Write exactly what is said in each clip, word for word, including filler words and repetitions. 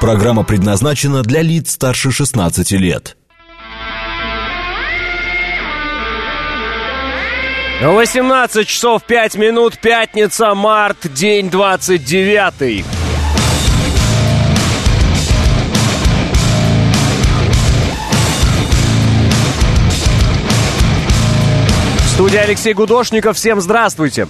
Программа предназначена для лиц старше шестнадцати лет. восемнадцать часов пять минут, пятница, март, день двадцать девятый. Студия Алексей Гудошников. Всем здравствуйте.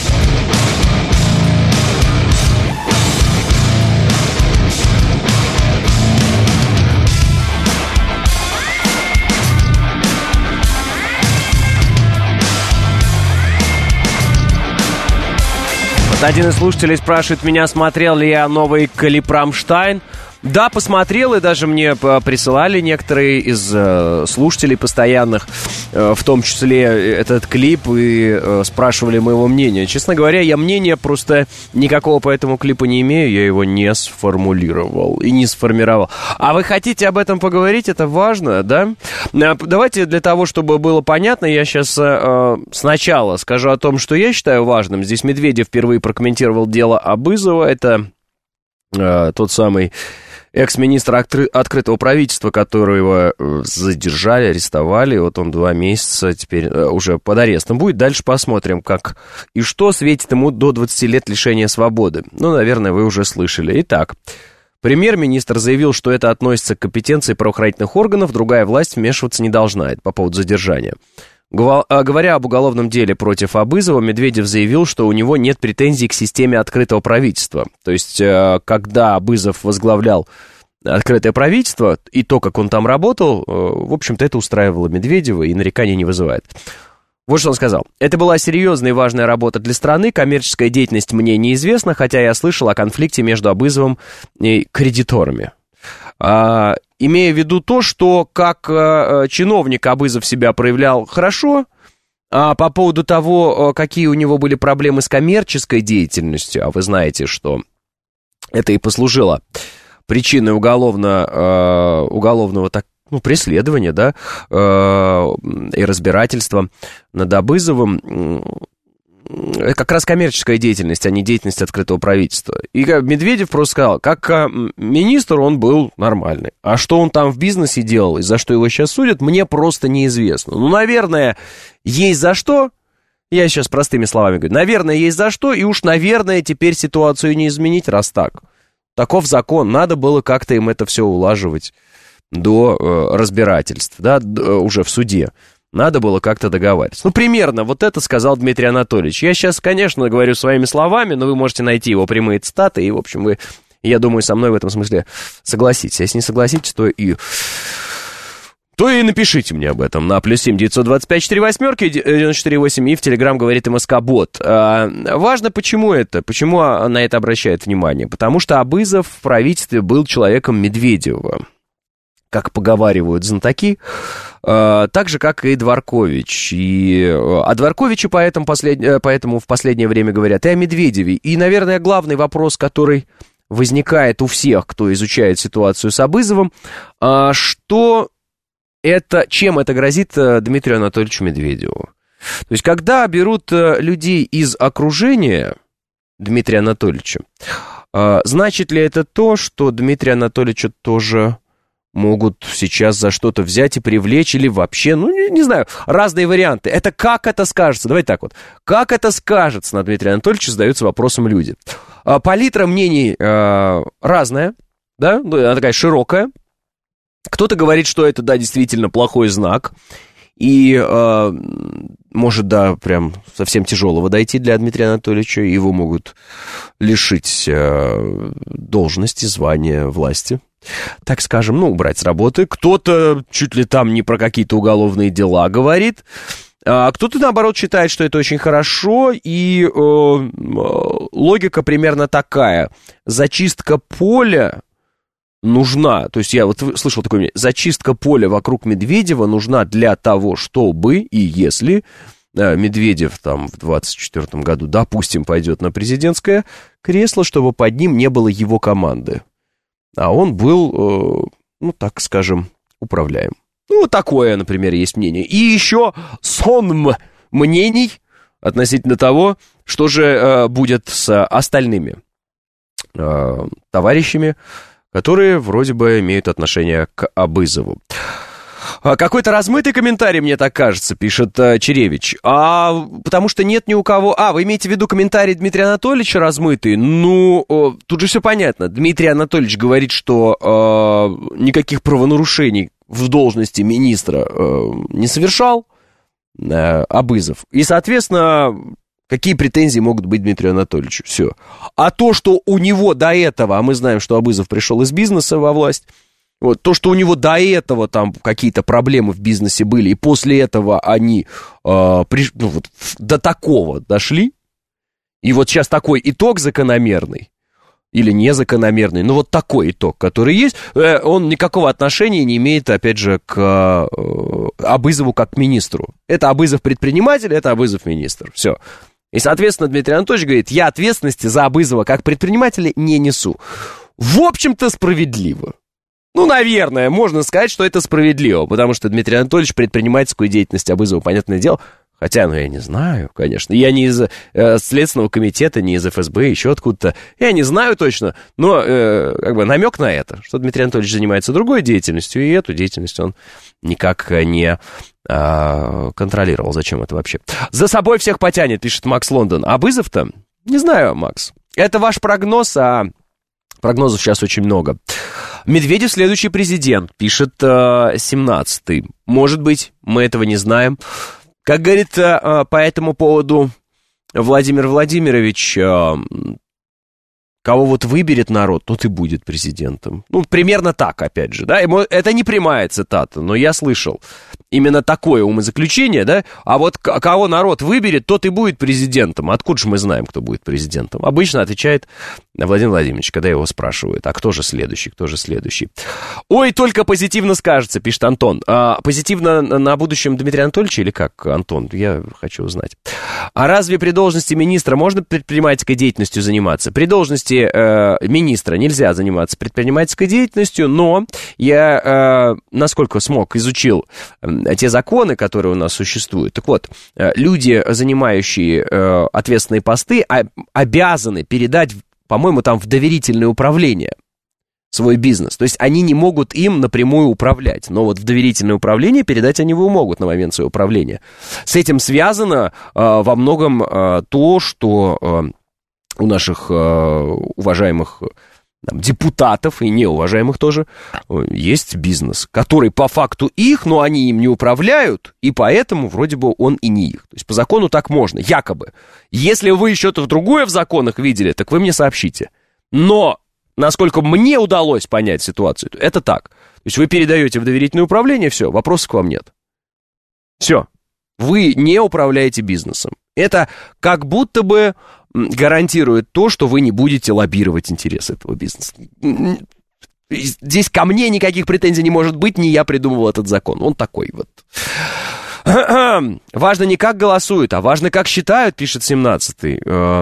Вот один из слушателей спрашивает меня, смотрел ли я новый клип «Рамштайн». Да, посмотрел, и даже мне присылали некоторые из э, слушателей постоянных, э, в том числе этот клип, и э, спрашивали моего мнения. Честно говоря, я мнения просто никакого по этому клипу не имею, я его не сформулировал и не сформировал. А вы хотите об этом поговорить? Это важно, да? Давайте для того, чтобы было понятно, я сейчас э, сначала скажу о том, что я считаю важным. Здесь Медведев впервые прокомментировал дело Абызова, это э, тот самый... экс-министр открытого правительства, которого задержали, арестовали. Вот он два месяца теперь уже под арестом будет. Дальше посмотрим, как и что светит ему до двадцати лет лишения свободы. Ну, наверное, вы уже слышали. Итак, премьер-министр заявил, что это относится к компетенции правоохранительных органов, другая власть вмешиваться не должна. Это по поводу задержания. Говоря об уголовном деле против Абызова, Медведев заявил, что у него нет претензий к системе открытого правительства. То есть, когда Абызов возглавлял открытое правительство, и то, как он там работал, в общем-то, это устраивало Медведева и нареканий не вызывает. Вот что он сказал. «Это была серьезная и важная работа для страны. Коммерческая деятельность мне неизвестна, хотя я слышал о конфликте между Абызовым и кредиторами». А, имея в виду то, что как а, чиновник Абызов себя проявлял хорошо, а по поводу того, а, какие у него были проблемы с коммерческой деятельностью, а вы знаете, что это и послужило причиной уголовно, а, уголовного так, ну, преследования, да, а, и разбирательства над Абызовым, это как раз коммерческая деятельность, а не деятельность открытого правительства. И Медведев просто сказал, как министр он был нормальный. А что он там в бизнесе делал и за что его сейчас судят, мне просто неизвестно. Ну, наверное, есть за что. Я сейчас простыми словами говорю. Наверное, есть за что. И уж, наверное, теперь ситуацию не изменить, раз так. Таков закон. Надо было как-то им это все улаживать до э, разбирательств, да, уже в суде. Надо было как-то договариваться. Ну, примерно вот это сказал Дмитрий Анатольевич. Я сейчас, конечно, говорю своими словами, но вы можете найти его прямые цитаты, и, в общем, вы, я думаю, со мной в этом смысле согласитесь. Если не согласитесь, то и... то и напишите мне об этом на плюс семь девятьсот двадцать пять четыре восьмерки девяносто четыре восемь и в Телеграм говорит МСК-бот. А, важно, почему это, почему на это обращает внимание. Потому что Абызов в правительстве был человеком Медведева, как поговаривают знатоки, э, так же, как и Дворкович. И о Дворковиче поэтому, послед... поэтому в последнее время говорят и о Медведеве. И, наверное, главный вопрос, который возникает у всех, кто изучает ситуацию с Абызовым, э, что это, чем это грозит Дмитрию Анатольевичу Медведеву. То есть, когда берут людей из окружения Дмитрия Анатольевича, э, значит ли это то, что Дмитрия Анатольевича тоже... могут сейчас за что-то взять и привлечь, или вообще, ну, не, не знаю, разные варианты. Это как это скажется? Давайте так вот. Как это скажется на Дмитрия Анатольевича, задаются вопросом люди. А, палитра мнений а, разная, да, она такая широкая. Кто-то говорит, что это, да, действительно плохой знак, и а, может, да, прям совсем тяжелого дойти для Дмитрия Анатольевича, его могут лишить а, должности, звания, власти. Так скажем, ну, убрать с работы. Кто-то чуть ли там не про какие-то уголовные дела говорит, а кто-то, наоборот, считает, что это очень хорошо, и э, логика примерно такая. Зачистка поля нужна, то есть я вот слышал такое мнение, зачистка поля вокруг Медведева нужна для того, чтобы, и если э, Медведев там в двадцать четвёртом году, допустим, пойдет на президентское кресло, чтобы под ним не было его команды. А он был, э, ну, так скажем, управляем. Ну, такое, например, есть мнение. И еще сон мнений относительно того, что же э, будет с остальными э, товарищами, которые вроде бы имеют отношение к Абызову. Какой-то размытый комментарий, мне так кажется, пишет э, Черевич. А потому что нет ни у кого... А, вы имеете в виду комментарий Дмитрия Анатольевича размытый? Ну, э, тут же все понятно. Дмитрий Анатольевич говорит, что э, никаких правонарушений в должности министра э, не совершал э, Абызов. И, соответственно, какие претензии могут быть Дмитрию Анатольевичу? Все. А то, что у него до этого, а мы знаем, что Абызов пришел из бизнеса во власть, вот, то, что у него до этого там какие-то проблемы в бизнесе были, и после этого они э, приш... ну, вот, до такого дошли, и вот сейчас такой итог закономерный, или незакономерный, но вот такой итог, который есть, э, он никакого отношения не имеет, опять же, к э, Абызову как к министру. Это Абызов предприниматель, это Абызов министр, все. И, соответственно, Дмитрий Анатольевич говорит, я ответственности за Абызова как предпринимателя не несу. В общем-то, справедливо. Ну, наверное, можно сказать, что это справедливо, потому что Дмитрий Анатольевич предпринимательскую деятельность Абызова, понятное дело, хотя, ну, я не знаю, конечно, я не из э, Следственного комитета, не из эф эс бэ, еще откуда-то, я не знаю точно, но, э, как бы, намек на это, что Дмитрий Анатольевич занимается другой деятельностью, и эту деятельность он никак не э, контролировал. Зачем это вообще? За собой всех потянет, пишет Макс Лондон. Абызов-то? Не знаю, Макс. Это ваш прогноз, а прогнозов сейчас очень много. Медведев следующий президент, пишет э, семнадцатый. Может быть, мы этого не знаем. Как говорит э, по этому поводу Владимир Владимирович, э, кого вот выберет народ, тот и будет президентом. Ну, примерно так, опять же, да. Это не прямая цитата, но я слышал именно такое умозаключение, да. А вот кого народ выберет, тот и будет президентом. Откуда же мы знаем, кто будет президентом? Обычно отвечает Владимир Владимирович, когда его спрашивают, а кто же следующий, кто же следующий? Ой, только позитивно скажется, пишет Антон. А, позитивно на будущем Дмитрия Анатольевича или как, Антон? Я хочу узнать. А разве при должности министра можно предпринимательской деятельностью заниматься? При должности э, министра нельзя заниматься предпринимательской деятельностью, но я, э, насколько смог, изучил э, те законы, которые у нас существуют. Так вот, э, люди, занимающие э, ответственные посты, а, обязаны передать, по-моему, там в доверительное управление свой бизнес. То есть они не могут им напрямую управлять, но вот в доверительное управление передать они его могут на момент своего управления. С этим связано э, во многом э, то, что э, у наших э, уважаемых там, депутатов и неуважаемых тоже э, есть бизнес, который по факту их, но они им не управляют, и поэтому вроде бы он и не их. То есть по закону так можно, якобы. Если вы что-то другое в законах видели, так вы мне сообщите. Но насколько мне удалось понять ситуацию, это так. То есть вы передаете в доверительное управление, все, вопросов к вам нет. Все. Вы не управляете бизнесом. Это как будто бы гарантирует то, что вы не будете лоббировать интересы этого бизнеса. Здесь ко мне никаких претензий не может быть, не я придумывал этот закон. Он такой вот. Важно не как голосуют, а важно как считают, пишет семнадцатый.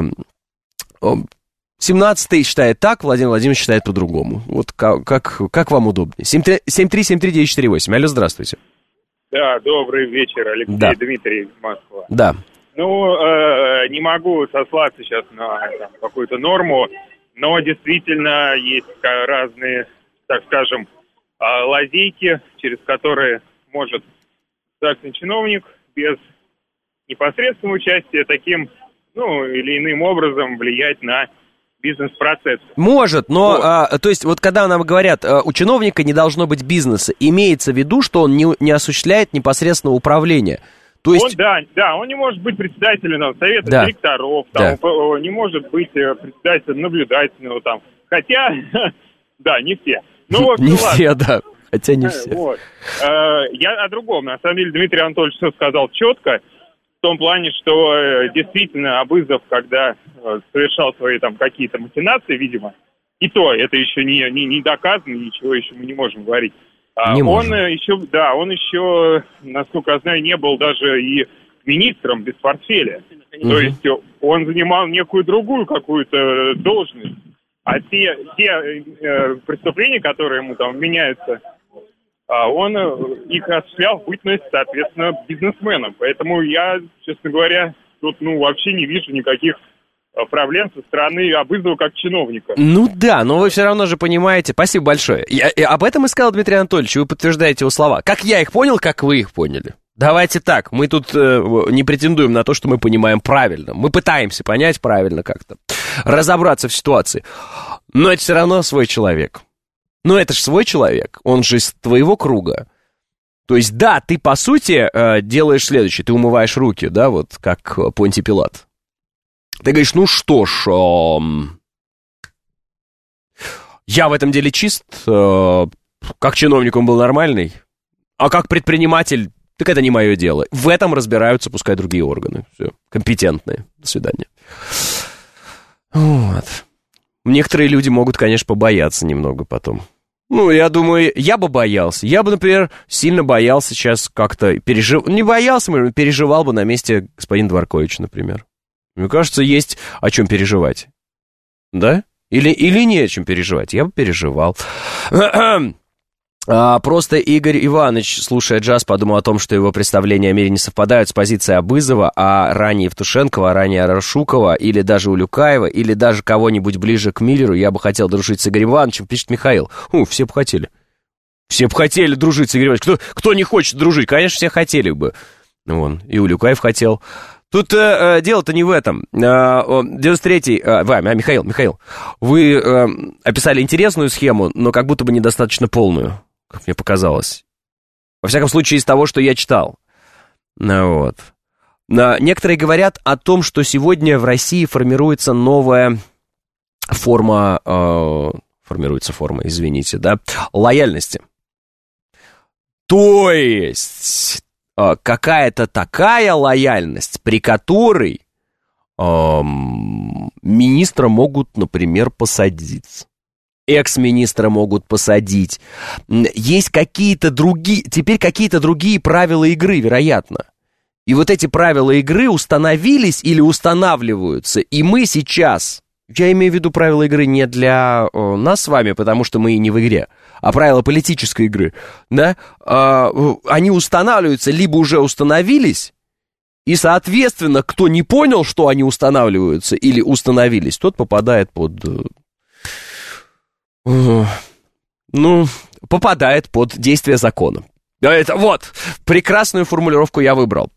семнадцатый считает так, Владимир Владимирович считает по-другому. Вот как, как, как вам удобнее. семь три семь три девять четыре восемь. Алло, здравствуйте. Да, добрый вечер, Алексей, да. Дмитрий, Москва. Да. Ну, э, не могу сослаться сейчас на там, какую-то норму, но действительно есть разные, так скажем, лазейки, через которые может государственный чиновник без непосредственного участия таким, ну, или иным образом влиять на бизнес-процесс. Может, но, вот. а, то есть, вот когда нам говорят, у чиновника не должно быть бизнеса, имеется в виду, что он не, не осуществляет непосредственного управления. То есть... Он, да, да, он не может быть председателем там, совета да. директоров, там, да. не может быть председателем наблюдательного там. Хотя, да, не все. Ну, вот, не ну, все, ладно. да. Хотя не все. Вот. Я о другом. На самом деле Дмитрий Анатольевич все сказал четко, в том плане, что действительно Абызов, когда совершал свои там какие-то махинации, видимо, и то это еще не, не, не доказано, ничего еще мы не можем говорить. Не он можем. еще, да, он еще, насколько я знаю, не был даже и министром без портфеля. Mm-hmm. То есть он занимал некую другую какую-то должность. А те, те э, преступления, которые ему там меняются, он их осуществлял в бытность, соответственно, бизнесменом. Поэтому я, честно говоря, тут ну, вообще не вижу никаких проблем со стороны Абызова как чиновника. Ну да, но вы все равно же понимаете. Спасибо большое. Я, я об этом и сказал Дмитрий Анатольевич, вы подтверждаете его слова. Как я их понял, как вы их поняли. Давайте так, мы тут э, не претендуем на то, что мы понимаем правильно. Мы пытаемся понять правильно как-то, разобраться в ситуации. Но это все равно свой человек. Но это же свой человек, он же из твоего круга. То есть, да, ты, по сути, э, делаешь следующее. Ты умываешь руки, да, вот как Понтий Пилат. Ты говоришь, ну что ж, э, я в этом деле чист, э, как чиновник он был нормальный, а как предприниматель, так это не мое дело. В этом разбираются, пускай, другие органы. Все, компетентные. До свидания. Вот. Некоторые люди могут, конечно, побояться немного потом. Ну, я думаю, я бы боялся. Я бы, например, сильно боялся сейчас как-то переживал. Не боялся, может, переживал бы на месте господина Дворковича, например. Мне кажется, есть о чем переживать. Да? Или, или не о чем переживать. Я бы переживал. А, просто Игорь Иванович, слушая джаз, подумал о том, что его представления о мире не совпадают с позицией Абызова, а ранее Евтушенкова, а ранее Арашукова, или даже Улюкаева, или даже кого-нибудь ближе к Миллеру. Я бы хотел дружить с Игорем Ивановичем, пишет Михаил. У, все бы хотели. Все бы хотели дружить с Игорем Ивановичем. Кто, кто не хочет дружить? Конечно, все хотели бы. Вон, и Улюкаев хотел. Тут э, дело-то не в этом. девяносто третий... Э, а, Михаил, Михаил, вы э, описали интересную схему, но как будто бы недостаточно полную, как мне показалось. Во всяком случае, из того, что я читал. Ну, вот. Некоторые говорят о том, что сегодня в России формируется новая форма... Э, формируется форма, извините, да, лояльности. То есть... какая-то такая лояльность, при которой эм, министра могут, например, посадить. Экс-министра могут посадить. Есть какие-то другие, теперь какие-то другие правила игры, вероятно. И вот эти правила игры установились или устанавливаются, и мы сейчас, я имею в виду правила игры не для э, нас с вами, потому что мы и не в игре, а правила политической игры, да, э, они устанавливаются, либо уже установились, и, соответственно, кто не понял, что они устанавливаются или установились, тот попадает под... Э, ну, попадает под действие закона. Это вот, прекрасную формулировку я выбрал.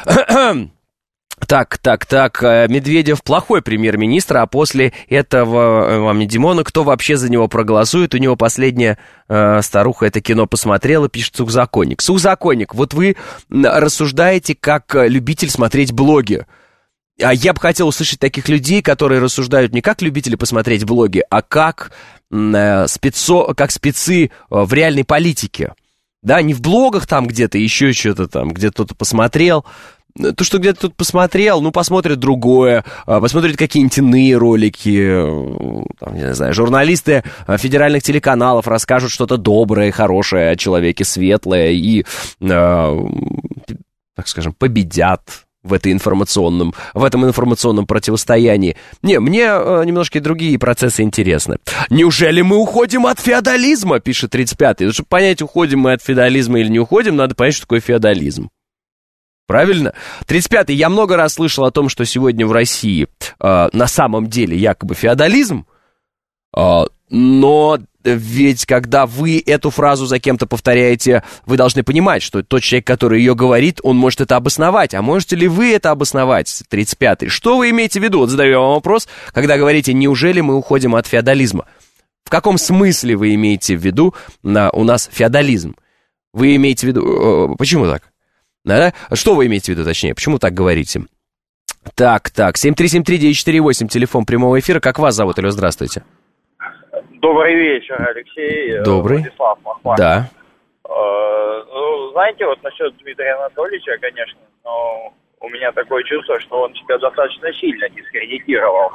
Так, так, так, Медведев плохой премьер-министр, а после этого, вам не Димона, кто вообще за него проголосует? У него последняя э, старуха это кино посмотрела, пишет Сухзаконник. Сухзаконник, вот вы рассуждаете как любитель смотреть блоги. А я бы хотел услышать таких людей, которые рассуждают не как любители посмотреть блоги, а как, э, спецо, как спецы в реальной политике. Да, не в блогах там где-то, еще что-то там, где кто-то посмотрел. То, что где-то тут посмотрел, ну, посмотрит другое, посмотрит какие-нибудь иные ролики, там, не знаю, журналисты федеральных телеканалов расскажут что-то доброе, хорошее о человеке, светлое, и, э, так скажем, победят в, этой информационном, в этом информационном противостоянии. Не, мне э, немножко другие процессы интересны. Неужели мы уходим от феодализма, пишет тридцать пятый. Чтобы понять, уходим мы от феодализма или не уходим, надо понять, что такое феодализм. Правильно? тридцать пятый. Я много раз слышал о том, что сегодня в России э, на самом деле якобы феодализм, э, но ведь когда вы эту фразу за кем-то повторяете, вы должны понимать, что тот человек, который ее говорит, он может это обосновать. А можете ли вы это обосновать, тридцать пятый? Что вы имеете в виду? Вот задаю вам вопрос, когда говорите, неужели мы уходим от феодализма? В каком смысле вы имеете в виду на, у нас феодализм? Вы имеете в виду... Э, почему так? Да? Что вы имеете в виду, точнее? Почему так говорите? Так, так, семь три семь три девять четыре восемь, телефон прямого эфира. Как вас зовут? Алло, здравствуйте. Добрый вечер, Алексей. Добрый. Владислав Москва. Да. Э, ну, знаете, вот насчет Дмитрия Анатольевича, конечно, но у меня такое чувство, что он себя достаточно сильно дискредитировал.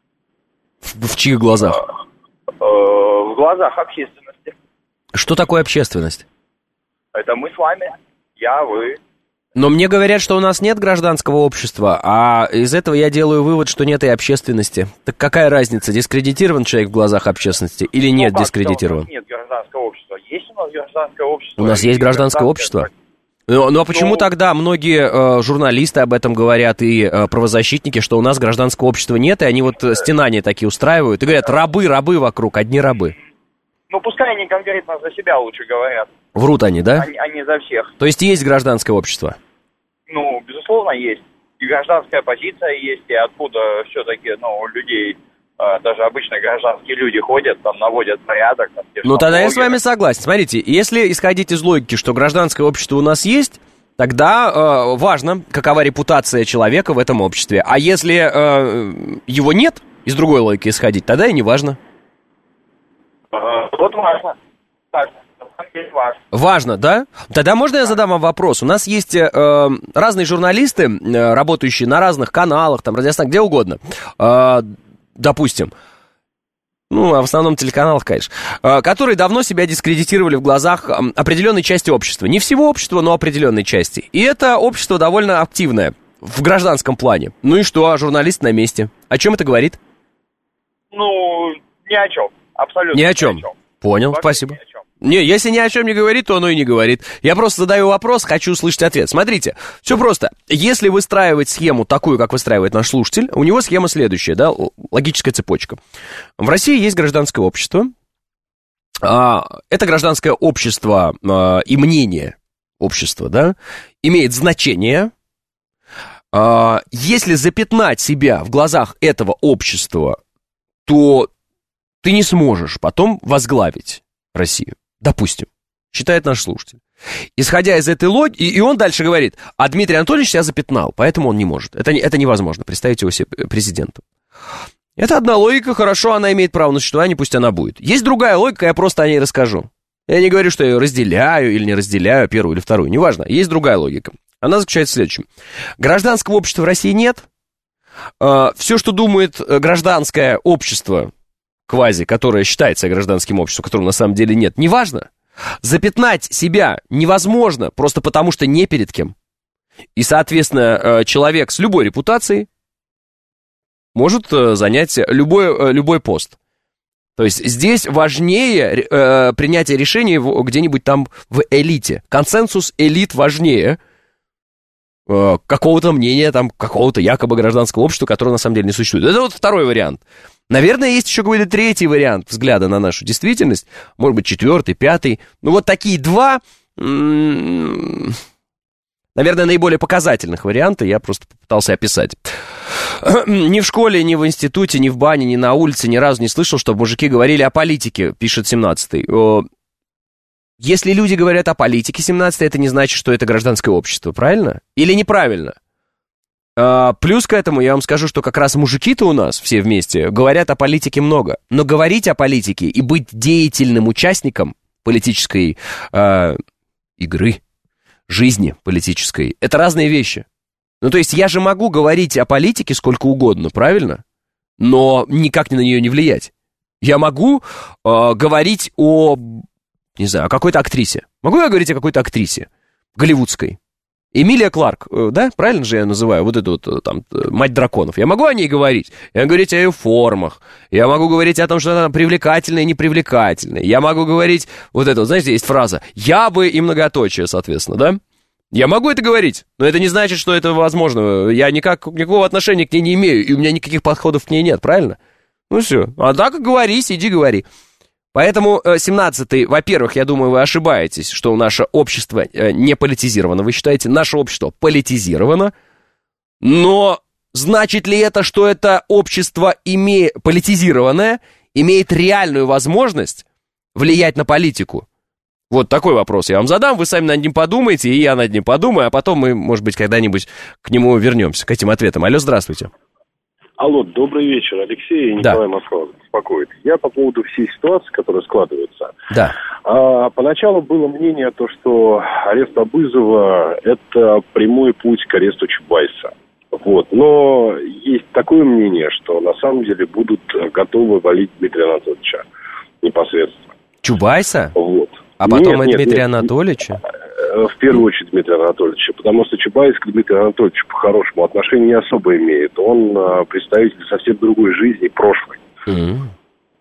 В, в чьих глазах? Э, э, в глазах общественности. Что такое общественность? Это мы с вами. Я, вы. Но мне говорят, что у нас нет гражданского общества, а из этого я делаю вывод, что нет и общественности. Так какая разница, дискредитирован человек в глазах общественности или нет, ну, дискредитирован? У нас нет гражданского общества. Есть у нас гражданское общество? У нас есть гражданское общество? Ну, ну а почему Ну, тогда многие э, журналисты об этом говорят и э, правозащитники, что у нас гражданского общества нет, и они вот э, стенания такие устраивают, и говорят, рабы, рабы вокруг, одни рабы. Ну, пускай они конкретно за себя лучше говорят, Врут они, да? а, а не за всех. То есть есть гражданское общество? Ну, безусловно, есть. И гражданская позиция есть, и откуда все-таки, ну, у людей, э, даже обычно гражданские люди ходят, там, наводят порядок. Там, те же Ну, тогда я налоги. с вами согласен. Смотрите, если исходить из логики, что гражданское общество у нас есть, тогда э, важно, какова репутация человека в этом обществе. А если э, его нет, из другой логики исходить, тогда и не важно. Э, Вот важно. Важно. На самом деле важно. Важно, да? Тогда можно я задам вам вопрос? У нас есть э, разные журналисты, э, работающие на разных каналах, там, радиостанциях, где угодно. Э, допустим, ну, а в основном телеканалах, конечно, э, которые давно себя дискредитировали в глазах э, определенной части общества. Не всего общества, но определенной части. И это общество довольно активное в гражданском плане. Ну и что, а журналист на месте? О чем это говорит? Ну, ни о чем. Абсолютно Ни о чем. Понял, Вообще спасибо. ни о чем. Не, если ни о чем не говорит, то оно и не говорит. Я просто задаю вопрос, хочу услышать ответ. Смотрите, все просто. Если выстраивать схему такую, как выстраивает наш слушатель, у него схема следующая, да, логическая цепочка. В России есть гражданское общество. Это гражданское общество и мнение общества, да, имеет значение. Если запятнать себя в глазах этого общества, то ты не сможешь потом возглавить Россию. Допустим, считает наш слушатель. Исходя из этой логики, и он дальше говорит, а Дмитрий Анатольевич себя запятнал, поэтому он не может. Это, это невозможно, представить его себе президентом. Это одна логика, хорошо, она имеет право на существование, пусть она будет. Есть другая логика, я просто о ней расскажу. Я не говорю, что я ее разделяю или не разделяю, первую или вторую, неважно. Есть другая логика. Она заключается в следующем. Гражданского общества в России нет. Все, что думает гражданское общество, квази, которое считается гражданским обществом, которого на самом деле нет, неважно. Запятнать себя невозможно, просто потому что не перед кем. И, соответственно, человек с любой репутацией может занять любой, любой пост. То есть здесь важнее э, принятие решений где-нибудь там в элите. Консенсус элит важнее э, какого-то мнения, там, какого-то якобы гражданского общества, которое на самом деле не существует. Это вот второй вариант. Наверное, есть еще какой-то третий вариант взгляда на нашу действительность. Может быть, четвертый, пятый. Ну, вот такие два, м-м, наверное, наиболее показательных варианта я просто попытался описать. Ни в школе, ни в институте, ни в бане, ни на улице ни разу не слышал, чтобы мужики говорили о политике, пишет семнадцатый. Если люди говорят о политике, семнадцатый, это не значит, что это гражданское общество, правильно? Или неправильно? Плюс к этому я вам скажу, что как раз мужики-то у нас все вместе говорят о политике много. Но говорить о политике и быть деятельным участником политической э, игры, жизни политической, это разные вещи. Ну, то есть я же могу говорить о политике сколько угодно, правильно? Но никак на нее не влиять. Я могу э, говорить о, не знаю, о какой-то актрисе. Могу я говорить о какой-то актрисе голливудской? Эмилия Кларк, да, правильно же я называю, вот эту вот, там, мать драконов. Я могу о ней говорить? Я могу говорить о ее формах. Я могу говорить о том, что она привлекательная и непривлекательная. Я могу говорить, вот это вот, знаете, есть фраза «я бы» и многоточие, соответственно, да? Я могу это говорить, но это не значит, что это возможно. Я никак, никакого отношения к ней не имею, и у меня никаких подходов к ней нет, правильно? Ну все, а так говори, сиди, говори. Поэтому, семнадцатый, во-первых, я думаю, вы ошибаетесь, что наше общество не политизировано. Вы считаете, наше общество политизировано, но значит ли это, что это общество име... политизированное имеет реальную возможность влиять на политику? Вот такой вопрос я вам задам, вы сами над ним подумаете, и я над ним подумаю, а потом мы, может быть, когда-нибудь к нему вернемся, к этим ответам. Алло, здравствуйте. Алло, добрый вечер, Алексей и Николай, да. Москва беспокоит. Я по поводу всей ситуации, которая складывается. Да. А, поначалу было мнение, то, что арест Абызова – это прямой путь к аресту Чубайса. Вот. Но есть такое мнение, что на самом деле будут готовы валить Дмитрия Анатольевича непосредственно. Чубайса? Вот. А потом нет, и нет, Дмитрия нет, Анатольевича? В первую очередь Дмитрия Анатольевича, потому что Чубайс к Дмитрию Анатольевичу по-хорошему отношения не особо имеет. Он а, представитель совсем другой жизни, прошлой. Mm-hmm.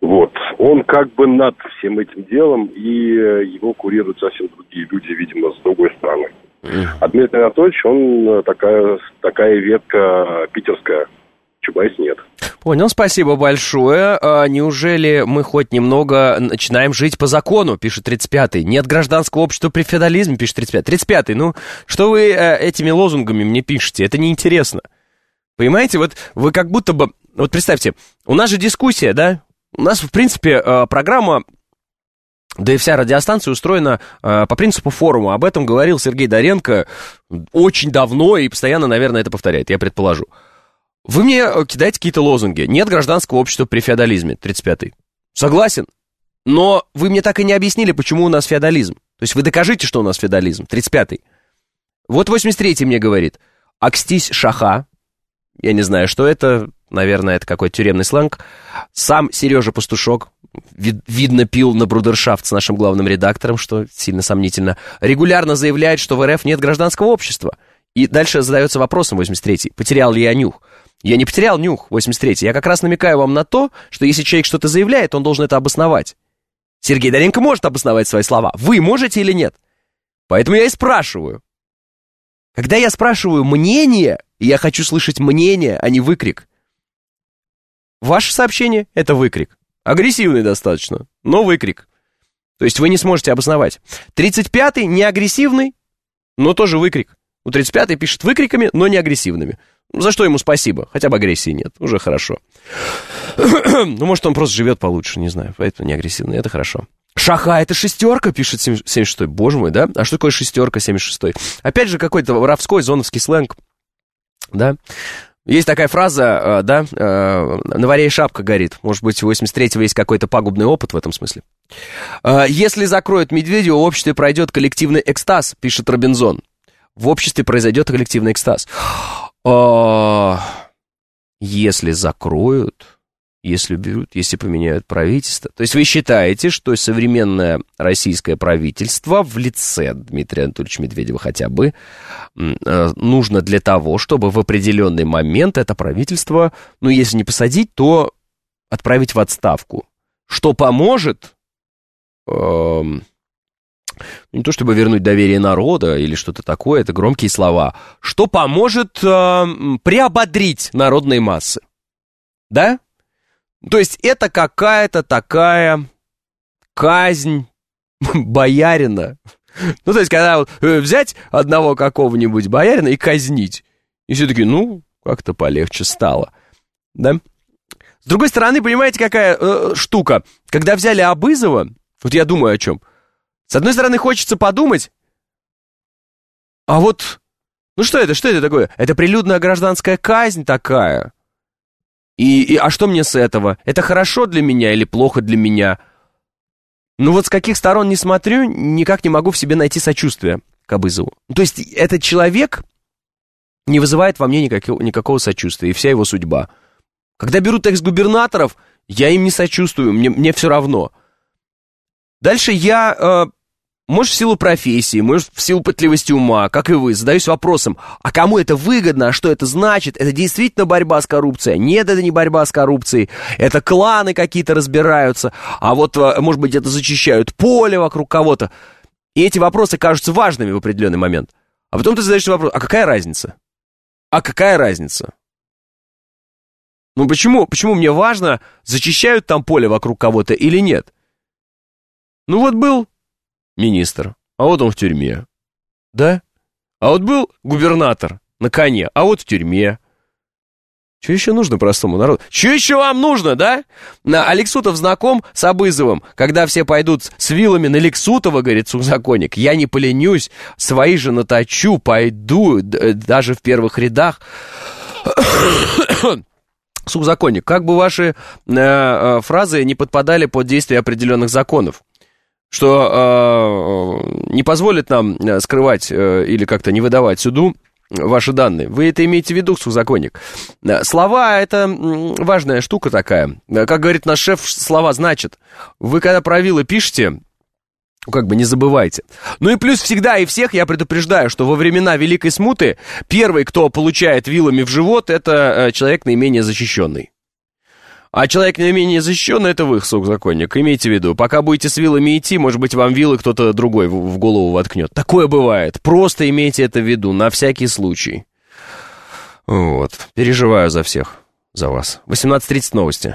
Вот. Он как бы над всем этим делом, и его курируют совсем другие люди, видимо, с другой стороны. А Дмитрий Анатольевич, он такая, такая ветка питерская. Чубайс нет. Понял, спасибо большое. А неужели мы хоть немного начинаем жить по закону, пишет тридцать пятый. Нет гражданского общества при феодализме, пишет тридцать пятый. тридцать пятый, ну, что вы э, этими лозунгами мне пишете? Это неинтересно. Понимаете, вот вы как будто бы... Вот представьте, у нас же дискуссия, да? У нас, в принципе, э, программа... Да и вся радиостанция устроена э, по принципу форума. Об этом говорил Сергей Доренко очень давно и постоянно, наверное, это повторяет, я предположу. Вы мне кидаете какие-то лозунги. Нет гражданского общества при феодализме, тридцать пятый. Согласен. Но вы мне так и не объяснили, почему у нас феодализм. То есть вы докажите, что у нас феодализм, тридцать пятый. Вот восемьдесят третий мне говорит. Акстись шаха. Я не знаю, что это. Наверное, это какой-то тюремный сленг. Сам Сережа Пастушок, вид, видно, пил на брудершафт с нашим главным редактором, что сильно сомнительно. Регулярно заявляет, что в РФ нет гражданского общества. И дальше задается вопросом восемьдесят третий. Потерял ли я нюх? Я не потерял нюх, восемьдесят третий. Я как раз намекаю вам на то, что если человек что-то заявляет, он должен это обосновать. Сергей Доренко может обосновать свои слова. Вы можете или нет? Поэтому я и спрашиваю. Когда я спрашиваю мнение, я хочу слышать мнение, а не выкрик. Ваше сообщение — это выкрик. Агрессивный достаточно, но выкрик. То есть вы не сможете обосновать. тридцать пятый не агрессивный, но тоже выкрик. У тридцать пятый пишет выкриками, но не агрессивными. За что ему спасибо, хотя бы агрессии нет, уже хорошо. Ну, может, он просто живет получше, не знаю, поэтому не агрессивный, это хорошо. Шаха, это шестерка, пишет семьдесят шестой, боже мой, да? А что такое шестерка, семьдесят шестой? Опять же, какой-то воровской, зоновский сленг, да? Есть такая фраза, да, на варе и шапка горит. Может быть, у восемьдесят третьего есть какой-то пагубный опыт в этом смысле. Если закроют Медведева, в обществе пройдет коллективный экстаз, пишет Робинзон. В обществе произойдет коллективный экстаз. Если закроют, если берут, если поменяют правительство. То есть вы считаете, что современное российское правительство в лице Дмитрия Анатольевича Медведева хотя бы нужно для того, чтобы в определенный момент это правительство, ну, если не посадить, то отправить в отставку. Что поможет... Э, не то чтобы вернуть доверие народа или что-то такое, это громкие слова, что поможет э, приободрить народные массы. Да? То есть это какая-то такая казнь боярина. Ну, то есть, когда вот взять одного какого-нибудь боярина и казнить, и все таки, ну, как-то полегче стало. Да? С другой стороны, понимаете, какая э, штука? Когда взяли Абызова, вот я думаю о чем. С одной стороны, хочется подумать, а вот, ну что это, что это такое? Это прилюдная гражданская казнь такая. И, и, а что мне с этого? Это хорошо для меня или плохо для меня? Ну вот с каких сторон не смотрю, никак не могу в себе найти сочувствия к Абызову. То есть этот человек не вызывает во мне никакого, никакого сочувствия, и вся его судьба. Когда берут экс-губернаторов, я им не сочувствую, мне, мне все равно. Дальше я... Э, Может, в силу профессии, может, в силу пытливости ума, как и вы, задаюсь вопросом, а кому это выгодно, а что это значит? Это действительно борьба с коррупцией? Нет, это не борьба с коррупцией, это кланы какие-то разбираются, а вот, может быть, это зачищают поле вокруг кого-то. И эти вопросы кажутся важными в определенный момент. А потом ты задаешься вопрос, а какая разница? А какая разница? Ну почему, почему мне важно, зачищают там поле вокруг кого-то или нет? Ну вот был... министр, а вот он в тюрьме. Да? А вот был губернатор на коне, а вот в тюрьме. Что еще нужно простому народу? Что еще вам нужно, да? Алексутов знаком с Абызовым. Когда все пойдут с вилами на Лексутова, говорит сухзаконник, я не поленюсь, свои же наточу, пойду, даже в первых рядах. Сухзаконник, как бы ваши э, фразы не подпадали под действие определенных законов, что э, не позволит нам скрывать э, или как-то не выдавать суду ваши данные. Вы это имеете в виду, сухзаконник? Слова — это важная штука такая. Как говорит наш шеф, слова значат. Вы когда про вилы пишете, как бы не забывайте. Ну и плюс всегда и всех я предупреждаю, что во времена Великой Смуты первый, кто получает вилами в живот, это человек наименее защищенный. А человек наименее защищенный — это вы, законник. Имейте в виду. Пока будете с вилами идти, может быть, вам вилы кто-то другой в, в голову воткнет. Такое бывает. Просто имейте это в виду, на всякий случай. Вот. Переживаю за всех, за вас. восемнадцать тридцать новости.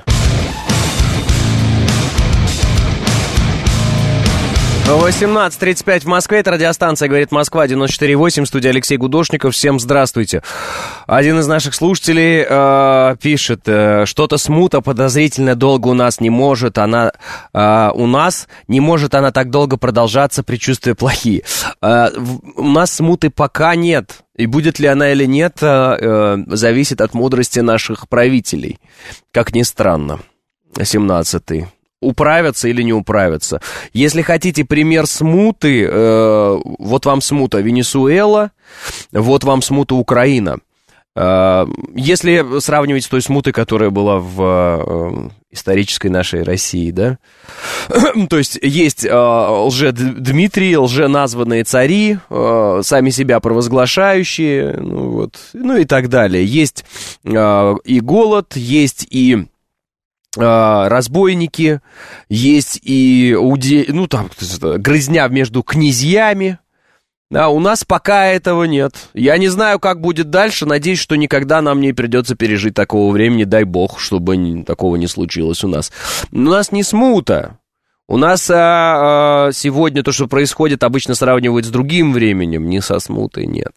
восемнадцать тридцать пять в Москве, это радиостанция «Говорит Москва», девяносто четыре восемь, студия Алексей Гудошников. Всем здравствуйте. Один из наших слушателей э, пишет, э, что-то смута подозрительно долго у нас не может, она э, у нас не может она так долго продолжаться, предчувствия плохие. Э, в, у нас смуты пока нет, и будет ли она или нет, э, э, зависит от мудрости наших правителей, как ни странно. семнадцатый. Управятся или не управятся. Если хотите пример смуты, э, вот вам смута Венесуэла, вот вам смута Украина. Э, если сравнивать с той смутой, которая была в э, исторической нашей России, да, то есть есть э, лже-Дмитрий, лже-названные цари, э, сами себя провозглашающие, ну, вот, ну и так далее. Есть э, и голод, есть и разбойники, есть и уде... ну, там, грызня между князьями. А у нас пока этого нет. Я не знаю, как будет дальше. Надеюсь, что никогда нам не придется пережить такого времени. Дай бог, чтобы такого не случилось у нас. У нас не смута. У нас а, а, сегодня то, что происходит, обычно сравнивают с другим временем. Не со смутой, нет.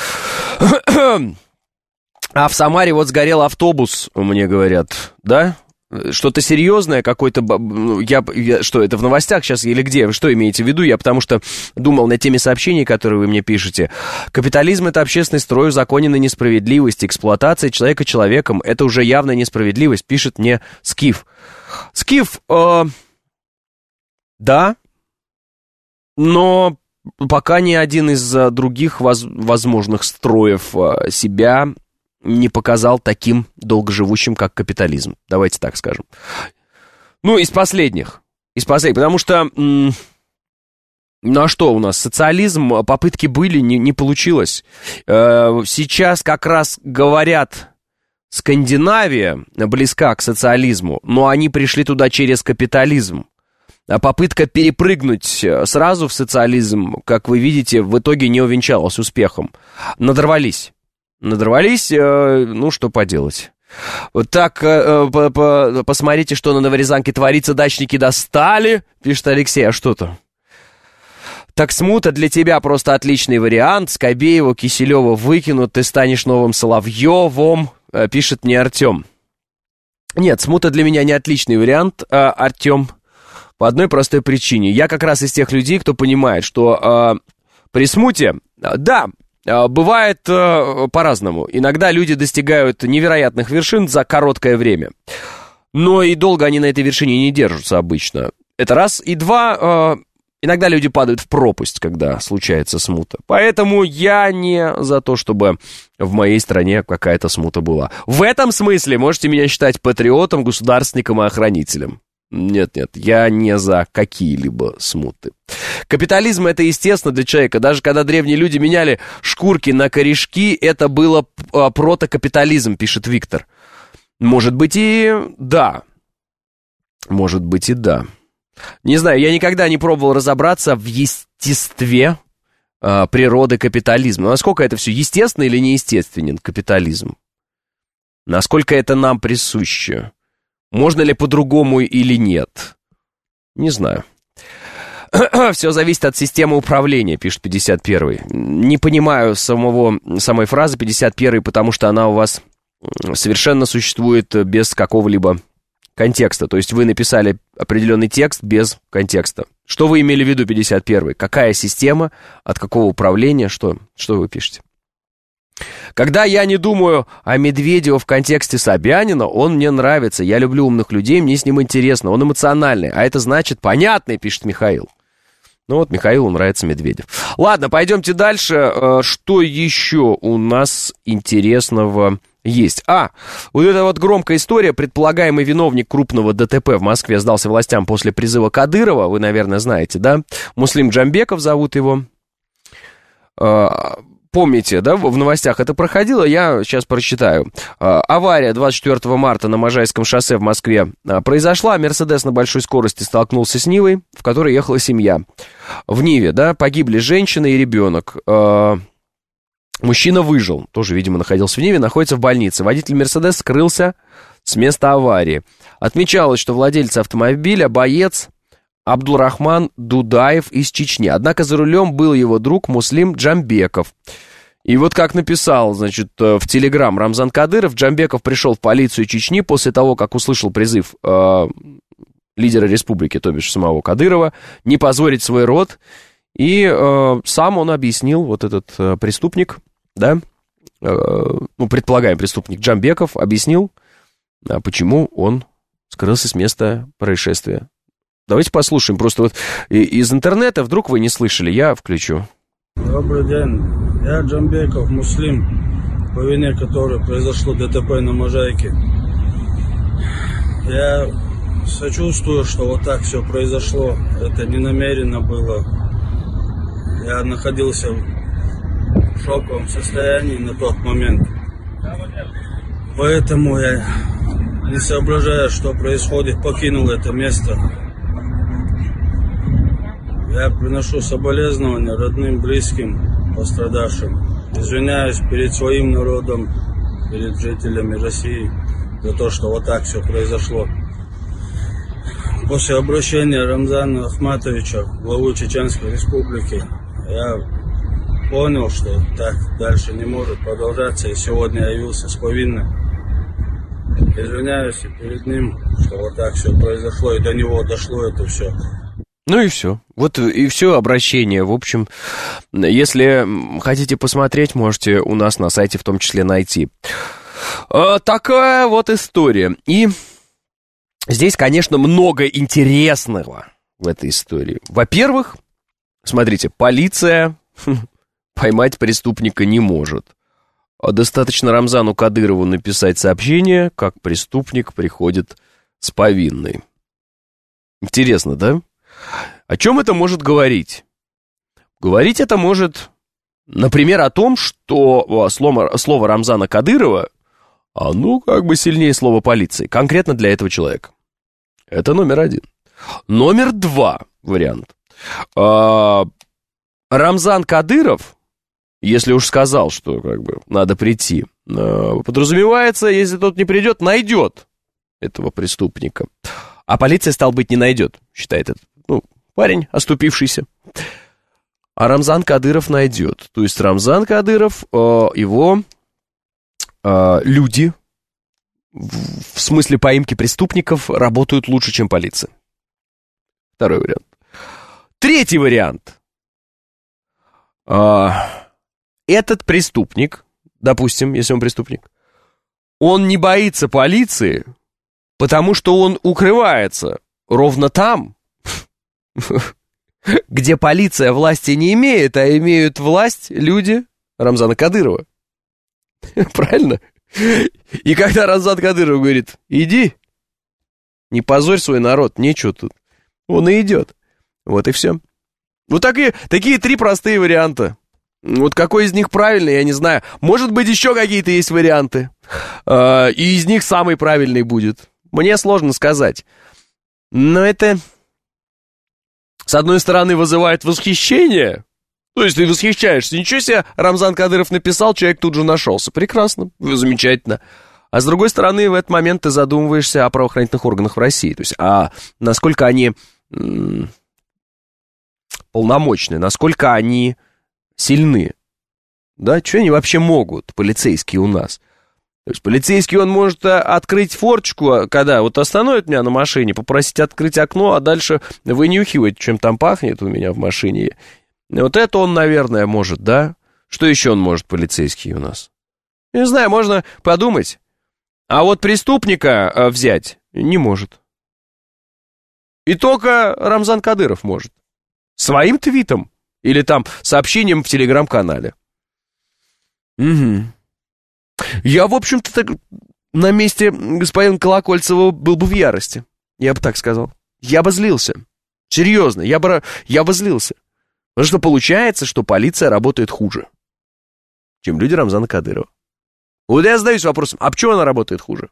А в Самаре вот сгорел автобус, мне говорят, да? Что-то серьезное, какой-то... Я, я, что, это в новостях сейчас или где? Вы что имеете в виду? Я потому что думал над теми сообщениями, которые вы мне пишете. Капитализм — это общественный строй, узаконенной несправедливости. Эксплуатация человека человеком — это уже явная несправедливость, пишет мне Скиф. Скиф, э, да, но пока ни один из других воз, возможных строев себя не показал таким долгоживущим, как капитализм. Давайте так скажем. Ну, из последних. Из последних, потому что... М- ну, а что у нас? Социализм, попытки были, не, не получилось. Э- сейчас как раз говорят, Скандинавия близка к социализму, но они пришли туда через капитализм. А попытка перепрыгнуть сразу в социализм, как вы видите, в итоге не увенчалась успехом. Надорвались. Надорвались, э, ну, что поделать. Вот так, э, по, по, посмотрите, что на Новорязанке творится, дачники достали, пишет Алексей, а что-то? Так смута для тебя просто отличный вариант, Скобеева, Киселева выкинут, ты станешь новым Соловьевым, э, пишет мне Артем. Нет, смута для меня не отличный вариант, э, Артем, по одной простой причине. Я как раз из тех людей, кто понимает, что э, при смуте, э, да, бывает э, по-разному. Иногда люди достигают невероятных вершин за короткое время. Но и долго они на этой вершине не держатся обычно. Это раз. И два, э, иногда люди падают в пропасть, когда случается смута. Поэтому я не за то, чтобы в моей стране какая-то смута была. В этом смысле можете меня считать патриотом, государственником и охранителем. Нет-нет, я не за какие-либо смуты. Капитализм — это естественно для человека. Даже когда древние люди меняли шкурки на корешки, это было протокапитализм, пишет Виктор. Может быть и да. Может быть и да. Не знаю, я никогда не пробовал разобраться в естестве э, природы капитализма. Насколько это все естественно или неестественен капитализм? Насколько это нам присуще? Можно ли по-другому или нет? Не знаю. Все зависит от системы управления, пишет пятьдесят первый. Не понимаю самого, самой фразы пятьдесят первый, потому что она у вас совершенно существует без какого-либо контекста. То есть вы написали определенный текст без контекста. Что вы имели в виду, пятьдесят первый? Какая система, от какого управления, что, что вы пишете? Когда я не думаю о Медведеве в контексте Собянина, он мне нравится. Я люблю умных людей, мне с ним интересно. Он эмоциональный, а это значит понятный, пишет Михаил. Ну вот, Михаилу нравится Медведев. Ладно, пойдемте дальше. Что еще у нас интересного есть? А, вот эта вот громкая история. Предполагаемый виновник крупного ДТП в Москве сдался властям после призыва Кадырова. Вы, наверное, знаете, да? Муслим Джамбеков зовут его. помните, да, в новостях это проходило, я сейчас прочитаю. Авария двадцать четвёртого марта на Можайском шоссе в Москве произошла. Мерседес на большой скорости столкнулся с Нивой, в которой ехала семья. В Ниве, да, погибли женщина и ребенок. Мужчина выжил, тоже, видимо, находился в Ниве, находится в больнице. Водитель Мерседес скрылся с места аварии. Отмечалось, что владелец автомобиля, боец Абдулрахман Дудаев из Чечни. Однако за рулем был его друг Муслим Джамбеков. И вот как написал, значит, в Телеграм Рамзан Кадыров, Джамбеков пришел в полицию Чечни после того, как услышал призыв э, лидера республики, то бишь самого Кадырова, не позорить свой род. И э, сам он объяснил, вот этот э, преступник, да, э, ну, предполагаемый преступник Джамбеков, объяснил, э, почему он скрылся с места происшествия. Давайте послушаем, просто вот из интернета, вдруг вы не слышали, я включу. Добрый день, я Джамбеков Муслим, по вине которой произошло ДТП на Можайке. Я сочувствую, что вот так все произошло, это не намеренно было. Я находился в шоковом состоянии на тот момент, поэтому я, не соображая, что происходит, покинул это место. Я приношу соболезнования родным, близким, пострадавшим. Извиняюсь перед своим народом, перед жителями России за то, что вот так все произошло. После обращения Рамзана Ахматовича, главы Чеченской Республики, я понял, что так дальше не может продолжаться, и сегодня я явился с повинным. Извиняюсь и перед ним, что вот так все произошло, и до него дошло это все. Ну и все. Вот и все обращение. В общем, если хотите посмотреть, можете у нас на сайте в том числе найти. А, такая вот история. И здесь, конечно, много интересного в этой истории. Во-первых, смотрите, полиция поймать преступника не может. Достаточно Рамзану Кадырову написать сообщение, как преступник приходит с повинной. Интересно, да? О чем это может говорить? Говорить это может, например, о том, что слово, слово Рамзана Кадырова, оно как бы сильнее слова полиции, конкретно для этого человека. Это номер один. Номер два вариант. А, Рамзан Кадыров, если уж сказал, что как бы надо прийти, подразумевается, если тот не придет, найдет этого преступника. А полиция, стал быть, не найдет, считает этот, ну, парень оступившийся. А Рамзан Кадыров найдет. То есть Рамзан Кадыров, э, его э, люди, в смысле поимки преступников, работают лучше, чем полиция. Второй вариант. Третий вариант. Э, этот преступник, допустим, если он преступник, он не боится полиции, потому что он укрывается ровно там, где полиция власти не имеет, а имеют власть люди Рамзана Кадырова. Правильно? И когда Рамзан Кадыров говорит, иди, не позорь свой народ, нечего тут, он и идет. Вот и все. Вот такие, такие три простые варианта. Вот какой из них правильный, я не знаю. Может быть, еще какие-то есть варианты. И из них самый правильный будет. Мне сложно сказать. Но это, с одной стороны, вызывает восхищение. То есть ты восхищаешься. Ничего себе, Рамзан Кадыров написал, человек тут же нашелся. Прекрасно, замечательно. А с другой стороны, в этот момент ты задумываешься о правоохранительных органах в России. То есть, а насколько они м- полномочны, насколько они сильны. Да, что они вообще могут, полицейские у нас? То есть полицейский, он может открыть форточку, когда вот остановит меня на машине, попросить открыть окно, а дальше вынюхивать, чем там пахнет у меня в машине. Вот это он, наверное, может, да? Что еще он может, полицейский у нас? Не знаю, можно подумать. А вот преступника взять не может. И только Рамзан Кадыров может. Своим твитом или там сообщением в телеграм-канале. Угу. Я, в общем-то, так, на месте господина Колокольцева был бы в ярости. Я бы так сказал. Я бы злился. Серьезно, я бы, я бы злился. Потому что получается, что полиция работает хуже. чем люди Рамзана Кадырова. Вот я задаюсь вопросом, а почему она работает хуже?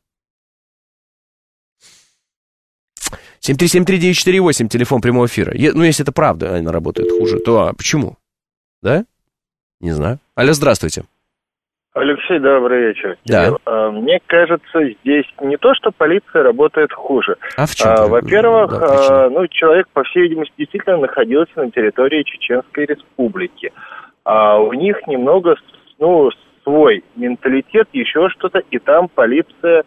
семь три семь три девять четыре восемь, телефон прямого эфира. Е- ну, если это правда, она работает хуже, то а почему? Да? Не знаю. Алло, здравствуйте. Алексей, добрый вечер. Да. Мне кажется, здесь не то, что полиция работает хуже. А в чем? А, во-первых, да, а, ну, человек, по всей видимости, действительно находился на территории Чеченской Республики. А у них немного, ну, свой менталитет, еще что-то, и там полиция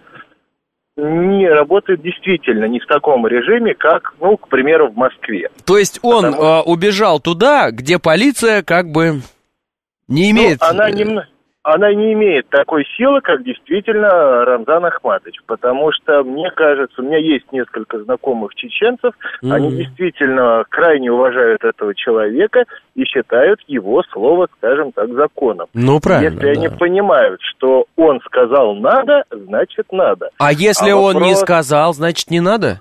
не работает действительно не в таком режиме, как, ну, к примеру, в Москве. То есть он Потому... э, убежал туда, где полиция как бы не имеет... Ну, она немного... Она не имеет такой силы, как действительно Рамзан Ахматович, потому что, мне кажется, у меня есть несколько знакомых чеченцев, mm-hmm. они действительно крайне уважают этого человека и считают его слово, скажем так, законом. Ну, правильно, Если да. они понимают, что он сказал «надо», значит «надо». А если а он вопрос... не сказал, значит не надо?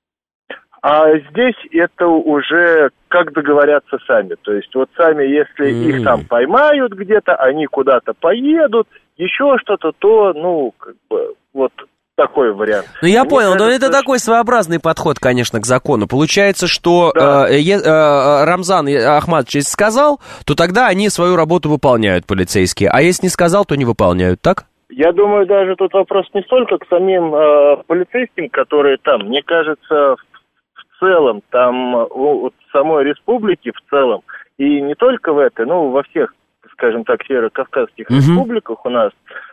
А здесь это уже как договорятся сами. То есть вот сами, если mm. их там поймают где-то, они куда-то поедут, еще что-то, то, ну, как бы, вот такой вариант. Ну, я Мне понял, кажется, но это что... такой своеобразный подход, конечно, к закону. Получается, что да. э, э, Рамзан Ахматович если сказал, то тогда они свою работу выполняют, полицейские. А если не сказал, то не выполняют, так? Я думаю, даже тут вопрос не столько к самим э, полицейским, которые там. Мне кажется, в целом, там, вот, в самой республике в целом, и не только в этой, но во всех, скажем так, северо-кавказских mm-hmm. республиках у нас,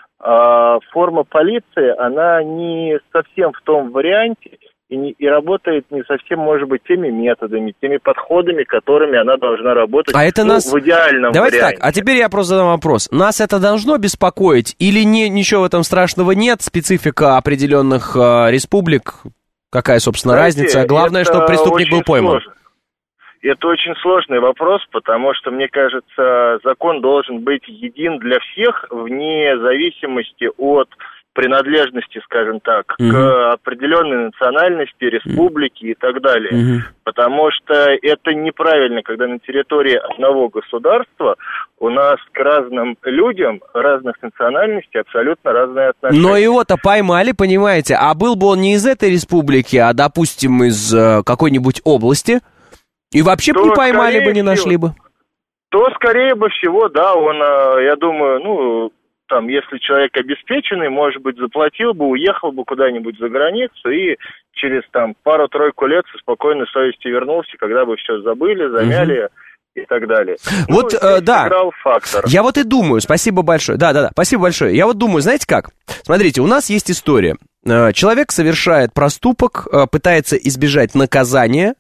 а, форма полиции, она не совсем в том варианте и, не, и работает не совсем, может быть, теми методами, теми подходами, которыми она должна работать, а это ну, нас... в идеальном Давайте варианте. Так, а теперь я просто задам вопрос. Нас это должно беспокоить или не, ничего в этом страшного нет? Специфика определенных э, республик... Какая, собственно, Знаете, разница? Главное, чтобы преступник был пойман. Сложно. Это очень сложный вопрос, потому что, мне кажется, закон должен быть един для всех, вне зависимости от принадлежности, скажем так, угу. к определенной национальности, республике угу. и так далее. Угу. Потому что это неправильно, когда на территории одного государства у нас к разным людям, разных национальностей абсолютно разные отношения. Но его-то поймали, понимаете, а был бы он не из этой республики, а, допустим, из э, какой-нибудь области, и вообще бы не поймали бы, не нашли всего, бы. То, скорее бы всего, да, он, я думаю, ну... Там, если человек обеспеченный, может быть, заплатил бы, уехал бы куда-нибудь за границу и через там пару-тройку лет со спокойной совестью вернулся, когда бы все забыли, замяли угу. и так далее. Вот, ну, э, да. Играл фактор. Я вот и думаю, спасибо большое. Да-да-да, спасибо большое. Я вот думаю, знаете как? Смотрите, у нас есть история. Человек совершает проступок, пытается избежать наказания,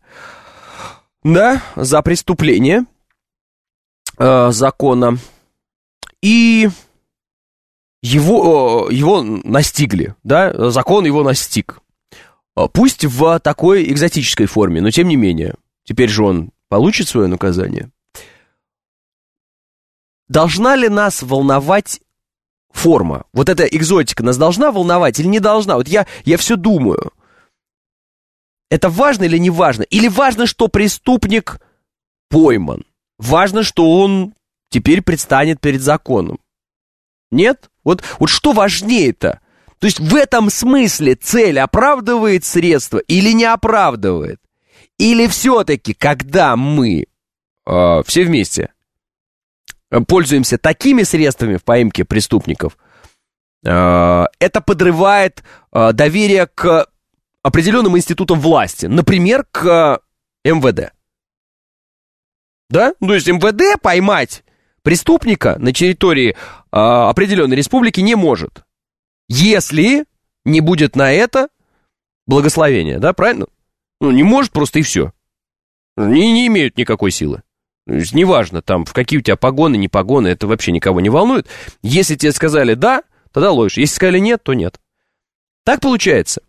да, за преступление э, закона, и... Его, его настигли, да, закон его настиг. Пусть в такой экзотической форме, но тем не менее. Теперь же он получит свое наказание. Должна ли нас волновать форма? Вот эта экзотика нас должна волновать или не должна? Вот я, я все думаю. Это важно или не важно? Или важно, что преступник пойман? Важно, что он теперь предстанет перед законом? Нет? Вот, вот что важнее-то? То есть в этом смысле цель оправдывает средства или не оправдывает? Или все-таки, когда мы э, все вместе пользуемся такими средствами в поимке преступников, э, это подрывает э, доверие к определенным институтам власти, например, к эм вэ дэ. Да? То есть эм вэ дэ поймать преступника на территории э, определенной республики не может, если не будет на это благословения, да, правильно? Ну, не может просто и все. Не, не имеют никакой силы. То есть, неважно, там, в какие у тебя погоны, не погоны, это вообще никого не волнует. Если тебе сказали «да», тогда ловишь. Если сказали «нет», то нет. Так получается.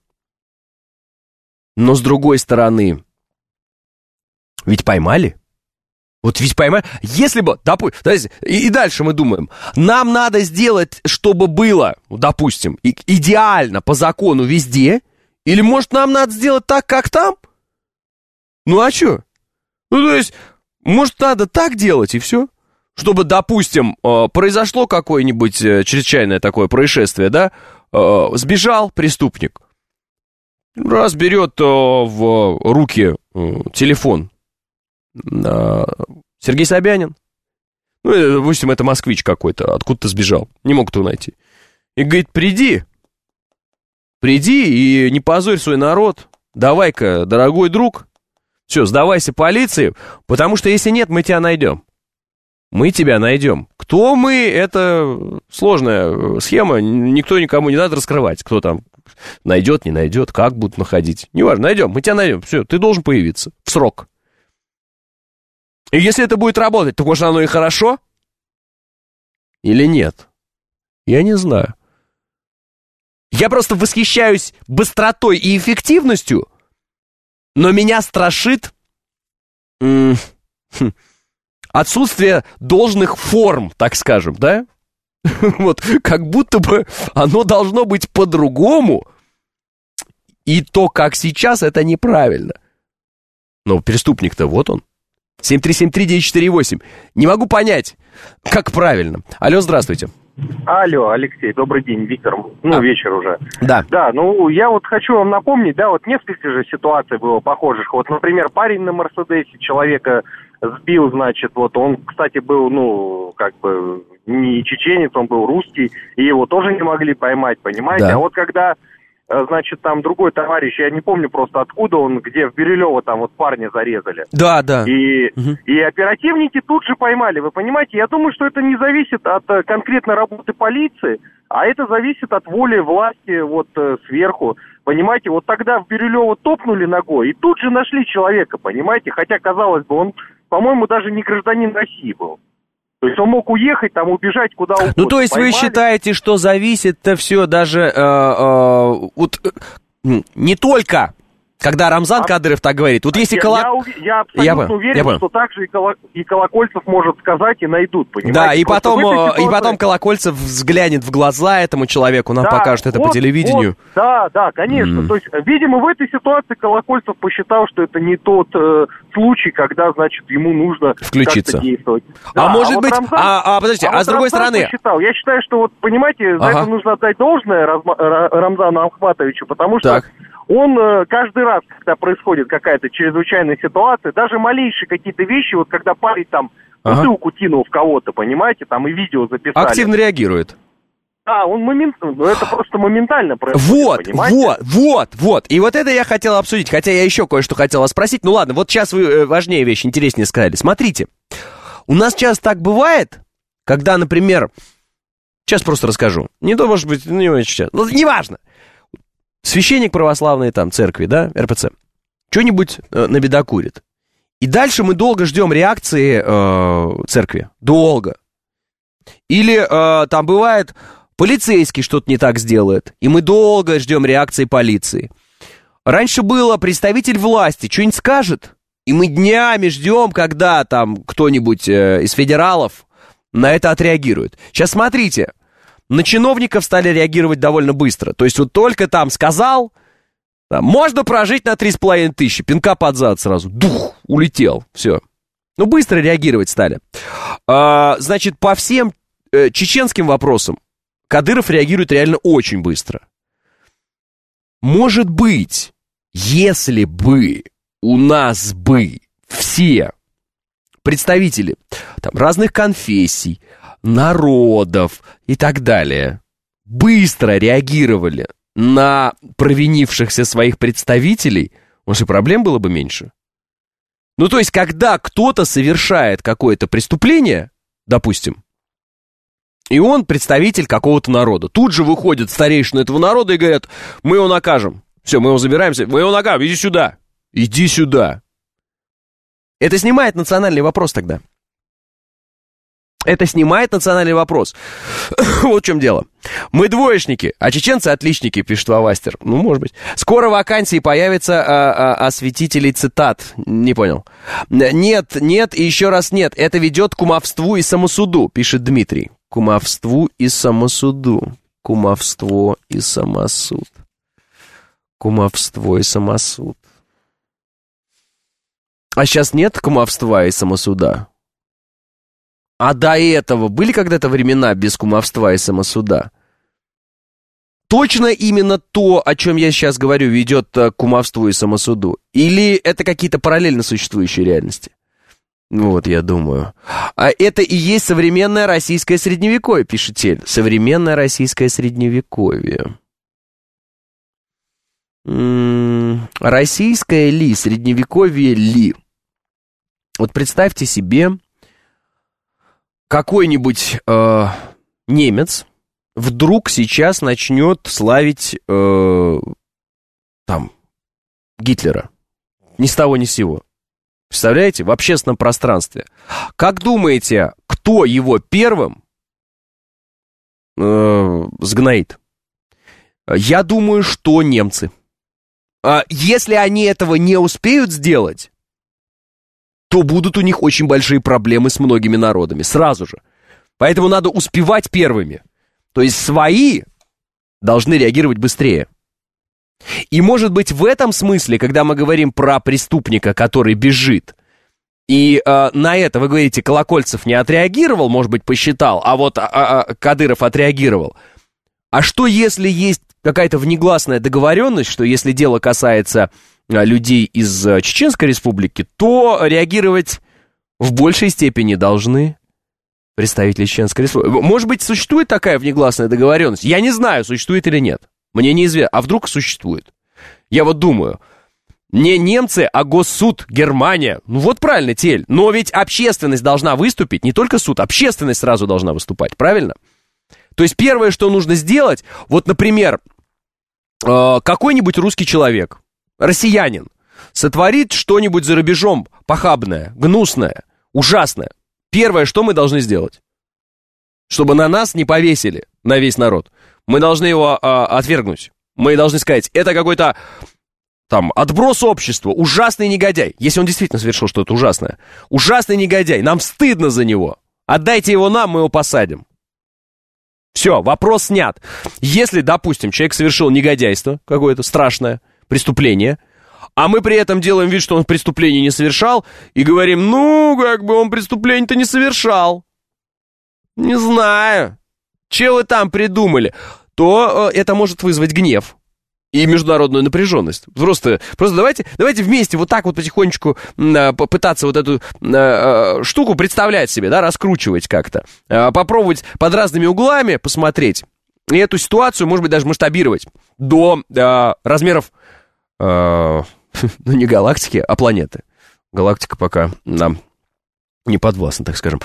Но с другой стороны, ведь поймали. Вот ведь поймали, если бы, допустим, и, и дальше мы думаем, нам надо сделать, чтобы было, допустим, и, идеально по закону везде, или, может, нам надо сделать так, как там? Ну, а что? Ну, то есть, может, надо так делать, и все? чтобы, допустим, произошло какое-нибудь чрезвычайное такое происшествие, да, сбежал преступник, раз берет в руки телефон Сергей Собянин, ну, допустим, это москвич какой-то, откуда-то сбежал, не мог его найти, и говорит, приди, приди и не позорь свой народ, давай-ка, дорогой друг, все, сдавайся полиции, потому что если нет, мы тебя найдем. Мы тебя найдем. Кто мы, это сложная схема, никто никому не надо раскрывать, кто там найдет, не найдет, как будут находить. Неважно, найдем, мы тебя найдем, все, ты должен появиться в срок. И если это будет работать, то, может, оно и хорошо? Или нет? Я не знаю. Я просто восхищаюсь быстротой и эффективностью, но меня страшит м- хм, отсутствие должных форм, так скажем, да? Вот, как будто бы оно должно быть по-другому, и то, как сейчас, это неправильно. Но преступник-то вот он. семь три семь три девять четыре восемь. Не могу понять, как правильно. Алло, здравствуйте. Алло, Алексей, добрый день, Виктор. Ну, а. вечер уже. Да. Да, ну, я вот хочу вам напомнить, да, вот несколько же ситуаций было похожих. Вот, например, парень на Мерседесе человека сбил, значит, вот он, кстати, был, ну, как бы не чеченец, он был русский, и его тоже не могли поймать, понимаете? Да. А вот когда, значит, там другой товарищ, я не помню просто откуда он, где в Бирюлево там вот парня зарезали. Да, да. И, угу. и оперативники тут же поймали, вы понимаете? Я думаю, что это не зависит от конкретно работы полиции, а это зависит от воли власти вот сверху. Понимаете, вот тогда в Бирюлево топнули ногой и тут же нашли человека, понимаете? Хотя, казалось бы, он, по-моему, даже не гражданин России был. То есть он мог уехать, там, убежать куда угодно. Ну, то есть поймали. Вы считаете, что зависит-то все даже э, э, вот, э, не только, когда Рамзан а, Кадыров так говорит. Вот если я, коло... я, я абсолютно я, уверен, я что так же и, Коло... и Колокольцев может сказать и найдут, понимаете? Да, и потом, ситуации... и потом Колокольцев взглянет в глаза этому человеку, нам да, покажет это вот, по телевидению. Вот, да, да, конечно. Mm. То есть, видимо, в этой ситуации Колокольцев посчитал, что это не тот э, случай, когда, значит, ему нужно включиться. Как-то действовать. Да, а может а быть, вот Рамзан, а, а подождите, а, а вот с другой Рамзан стороны... Посчитал. Я считаю, что вот, понимаете, за ага. это нужно отдать должное Рамзану Ахматовичу, потому что так. Он каждый раз, когда происходит какая-то чрезвычайная ситуация, даже малейшие какие-то вещи, вот когда парень там бутылку ага. кинул в кого-то, понимаете, там и видео записали. Активно реагирует. Да, он моментально, ну это просто моментально происходит, вот, понимаете? Вот, вот, вот. И вот это я хотел обсудить, хотя я еще кое-что хотел вас спросить. Ну ладно, вот сейчас вы важнее вещи, интереснее сказали. Смотрите, у нас часто так бывает, когда, например, сейчас просто расскажу. Не то, может быть, ну, не сейчас, ну, неважно. Священник православной там церкви, да, эр пэ цэ, что-нибудь э, набедокурит. И дальше мы долго ждем реакции э, церкви. Долго. Или э, там бывает, полицейский что-то не так сделает, и мы долго ждем реакции полиции. Раньше было, представитель власти что-нибудь скажет, и мы днями ждем, когда там кто-нибудь э, из федералов на это отреагирует. Сейчас смотрите. На чиновников стали реагировать довольно быстро. То есть вот только там сказал, там, можно прожить на три с половиной тысячи, пинка под зад сразу, дух, улетел, все. Ну, быстро реагировать стали. А, значит, по всем э, чеченским вопросам Кадыров реагирует реально очень быстро. Может быть, если бы у нас бы все представители там, разных конфессий, народов и так далее быстро реагировали на провинившихся своих представителей, может, и проблем было бы меньше. Ну, то есть, когда кто-то совершает какое-то преступление, допустим, и он представитель какого-то народа, тут же выходят старейшины этого народа и говорят, мы его накажем. Все, мы его забираемся, мы его накажем, иди сюда, иди сюда. Это снимает национальный вопрос тогда. Это снимает национальный вопрос. Вот в чем дело. Мы двоечники, а чеченцы отличники, пишет Вавастер. Ну, может быть. Скоро вакансии появятся а, а, осветителей цитат. Не понял. Нет, нет и еще раз нет. Это ведет к кумовству и самосуду, пишет Дмитрий. Кумовству и самосуду. Кумовство и самосуд. Кумовство и самосуд. А сейчас нет кумовства и самосуда? А до этого были когда-то времена без кумовства и самосуда? Точно именно то, о чем я сейчас говорю, ведет к кумовству и самосуду? Или это какие-то параллельно существующие реальности? Вот, я думаю. А это и есть современное российское средневековье, пишет Тель. Современное российское средневековье. М-м- российское ли, средневековье ли? Вот представьте себе, какой-нибудь э, немец вдруг сейчас начнет славить э, там Гитлера. Ни с того ни с сего. Представляете? В общественном пространстве. Как думаете, кто его первым э, сгноит? Я думаю, что немцы. А если они этого не успеют сделать, то будут у них очень большие проблемы с многими народами. Сразу же. Поэтому надо успевать первыми. То есть свои должны реагировать быстрее. И может быть в этом смысле, когда мы говорим про преступника, который бежит, и э, на это вы говорите, Колокольцев не отреагировал, может быть, посчитал, а вот а, а, Кадыров отреагировал. А что если есть какая-то внегласная договоренность, что если дело касается а, людей из а, Чеченской Республики, то реагировать в большей степени должны представители Чеченской Республики? Может быть, существует такая внегласная договоренность? Я не знаю, существует или нет. Мне неизвестно. А вдруг существует? Я вот думаю, не немцы, а Госсуд, Германия. Ну вот правильно, Тель. Но ведь общественность должна выступить, не только суд, общественность сразу должна выступать, правильно? То есть первое, что нужно сделать, вот, например, какой-нибудь русский человек, россиянин, сотворит что-нибудь за рубежом похабное, гнусное, ужасное. Первое, что мы должны сделать, чтобы на нас не повесили, на весь народ, мы должны его а, отвергнуть. Мы должны сказать, это какой-то там отброс общества, ужасный негодяй. Если он действительно совершил что-то ужасное. Ужасный негодяй, нам стыдно за него. Отдайте его нам, мы его посадим. Все, вопрос снят. Если, допустим, человек совершил негодяйство, какое-то страшное преступление, а мы при этом делаем вид, что он преступление не совершал, и говорим, ну, как бы он преступление-то не совершал. Не знаю. Че вы там придумали? То э, это может вызвать гнев и международную напряженность. Просто, просто давайте, давайте вместе вот так вот потихонечку э, попытаться вот эту э, штуку представлять себе, да, раскручивать как-то. Э, попробовать под разными углами посмотреть. И эту ситуацию, может быть, даже масштабировать до э, размеров, э, ну, не галактики, а планеты. Галактика пока нам не подвластна, так скажем.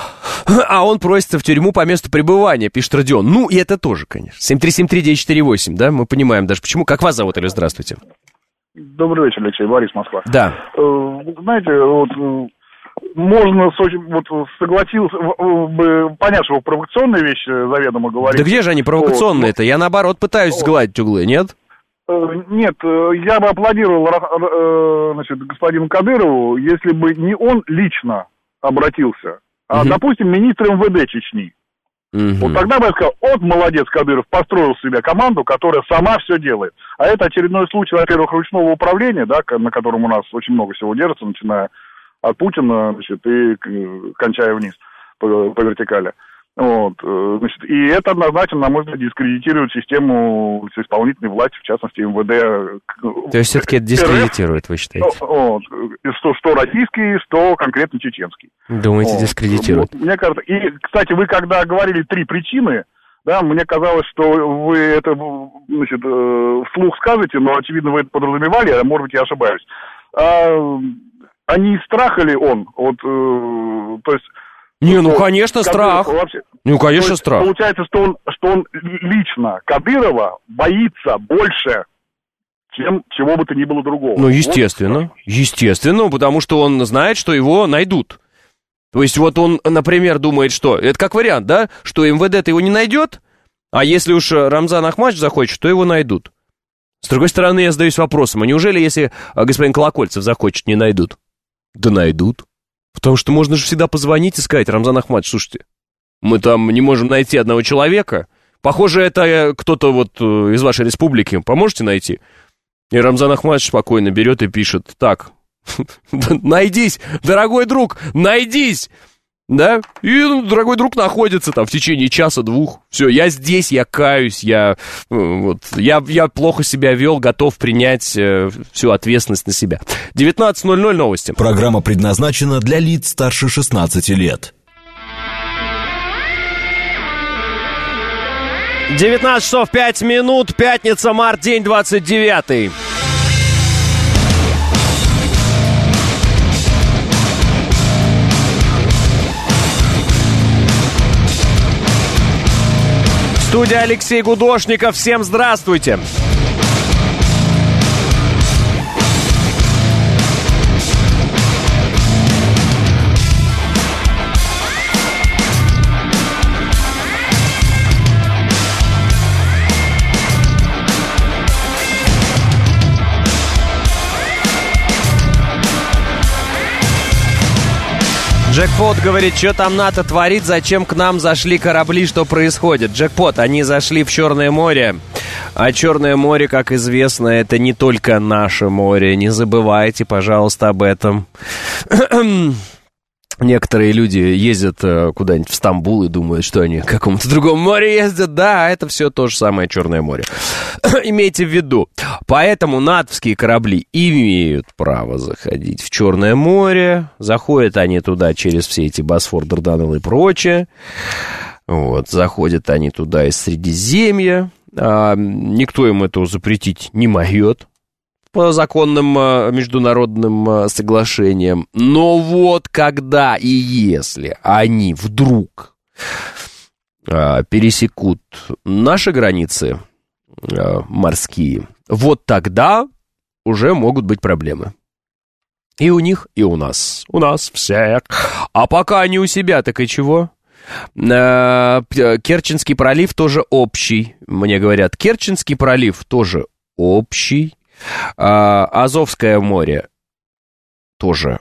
А он просится в тюрьму по месту пребывания, пишет Родион. Ну, и это тоже, конечно. семь три семь три девять четыре восемь, да? Мы понимаем даже почему. Как вас зовут, или здравствуйте? Добрый вечер, Алексей. Борис, Москва. Да. Знаете, вот можно вот, согласился бы понять, что провокационные вещи заведомо говорить. Да где же они провокационные-то? Я, наоборот, пытаюсь сгладить углы, нет? Нет, я бы аплодировал значит, господину Кадырову, если бы не он лично обратился, а, угу. допустим, министр эм вэ дэ Чечни. Угу. Вот тогда бы я сказал, вот молодец Кадыров, построил себе команду, которая сама все делает. А это очередной случай, во-первых, ручного управления, да, на котором у нас очень много всего держится, начиная от Путина, значит, и кончая вниз по, по вертикали. Вот, значит, и это однозначно, на мой взгляд, дискредитирует систему исполнительной власти, в частности, эм вэ дэ. То есть все-таки это дискредитирует, вы считаете? Вот, что, что российский, что конкретно чеченский. Думаете, вот, дискредитирует? Вот, мне кажется, и, кстати, вы когда говорили три причины, да, мне казалось, что вы это, значит, вслух скажете, но, очевидно, вы это подразумевали, а может быть, я ошибаюсь. А, а не из страха ли он? Вот, то есть... Не, ну, конечно, страх. Вообще, ну, конечно, есть, страх. Получается, что он, что он лично Кадырова боится больше, чем чего бы то ни было другого. Ну, естественно, вот. естественно, потому что он знает, что его найдут. То есть вот он, например, думает, что... Это как вариант, да? Что эм вэ дэ-то его не найдет, а если уж Рамзан Ахматович захочет, то его найдут. С другой стороны, я задаюсь вопросом, а неужели, если господин Колокольцев захочет, не найдут? Да найдут. Потому что можно же всегда позвонить и сказать, Рамзан Ахматович, слушайте, мы там не можем найти одного человека. Похоже, это кто-то вот из вашей республики. Поможете найти? И Рамзан Ахматович спокойно берет и пишет, так, найдись, дорогой друг, найдись. Да? И ну, дорогой друг находится там в течение часа-двух. Все, я здесь, я каюсь, я, вот, я, я плохо себя вел, готов принять э, всю ответственность на себя. девятнадцать ноль ноль новости. Программа предназначена для лиц старше шестнадцати лет. девятнадцать часов пять минут, пятница, март, день двадцать девятый. Студия Алексей Гудошников. Всем здравствуйте. Джекпот говорит, что там НАТО творит, зачем к нам зашли корабли, что происходит? Джекпот, они зашли в Черное море, а Черное море, как известно, это не только наше море, не забывайте, пожалуйста, об этом. Некоторые люди ездят куда-нибудь в Стамбул и думают, что они к какому-то другому морю ездят. Да, это все то же самое Черное море. Имейте в виду. Поэтому натовские корабли имеют право заходить в Черное море. Заходят они туда через все эти Босфор, Дарданеллы и прочее. Вот, заходят они туда из Средиземья. А, никто им этого запретить не может по законным а, международным а, соглашениям. Но вот когда и если они вдруг а, пересекут наши границы а, морские, вот тогда уже могут быть проблемы. И у них, и у нас. У нас всех. А пока они у себя, так и чего? А, Керченский пролив тоже общий. Мне говорят, Керченский пролив тоже общий. А, Азовское море тоже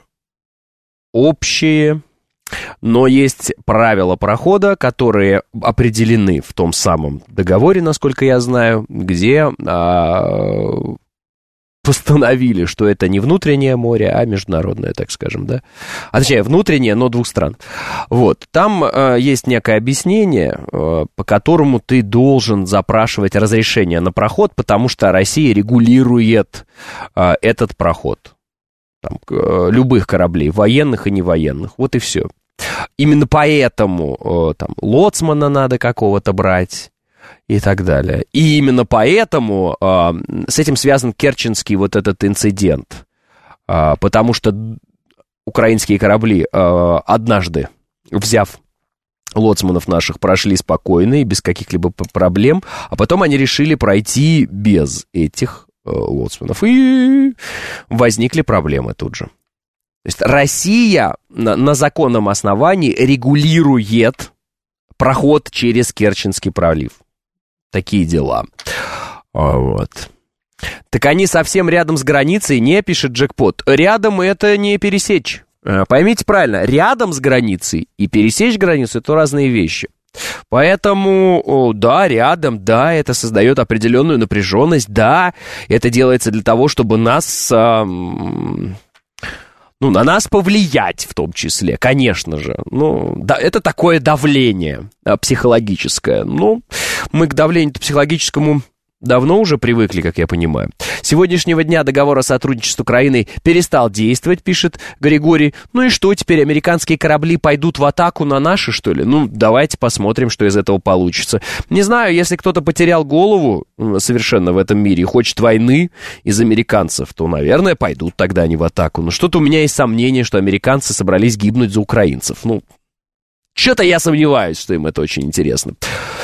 общие, но есть правила прохода, которые определены в том самом договоре, насколько я знаю, где а, постановили, что это не внутреннее море, а международное, так скажем, да, а точнее внутреннее, но двух стран. Вот, там а, есть некое объяснение, а, по которому ты должен запрашивать разрешение на проход, потому что Россия регулирует а, этот проход. Там, а, любых кораблей, военных и невоенных, вот и все. Именно поэтому а, там лоцмана надо какого-то брать и так далее. И именно поэтому э, с этим связан керченский вот этот инцидент. Э, потому что украинские корабли э, однажды, взяв лоцманов наших, прошли спокойно и без каких-либо проблем, а потом они решили пройти без этих э, лоцманов. И возникли проблемы тут же. То есть Россия на, на законном основании регулирует проход через Керченский пролив. Такие дела. Вот. Так они совсем рядом с границей, не, пишет Джекпот. Рядом это не пересечь. Поймите правильно, рядом с границей и пересечь границу — это разные вещи. Поэтому, да, рядом, да, это создает определенную напряженность, да, это делается для того, чтобы нас... Ну, на нас повлиять в том числе, конечно же. Ну, да, это такое давление а, психологическое. Ну, мы к давлению психологическому давно уже привыкли, как я понимаю. С сегодняшнего дня договор о сотрудничестве с Украиной перестал действовать, пишет Григорий. Ну и что, теперь американские корабли пойдут в атаку на наши, что ли? Ну, давайте посмотрим, что из этого получится. Не знаю, если кто-то потерял голову совершенно в этом мире и хочет войны из американцев, то, наверное, пойдут тогда они в атаку. Но что-то у меня есть сомнение, что американцы собрались гибнуть за украинцев. Ну, что-то я сомневаюсь, что им это очень интересно.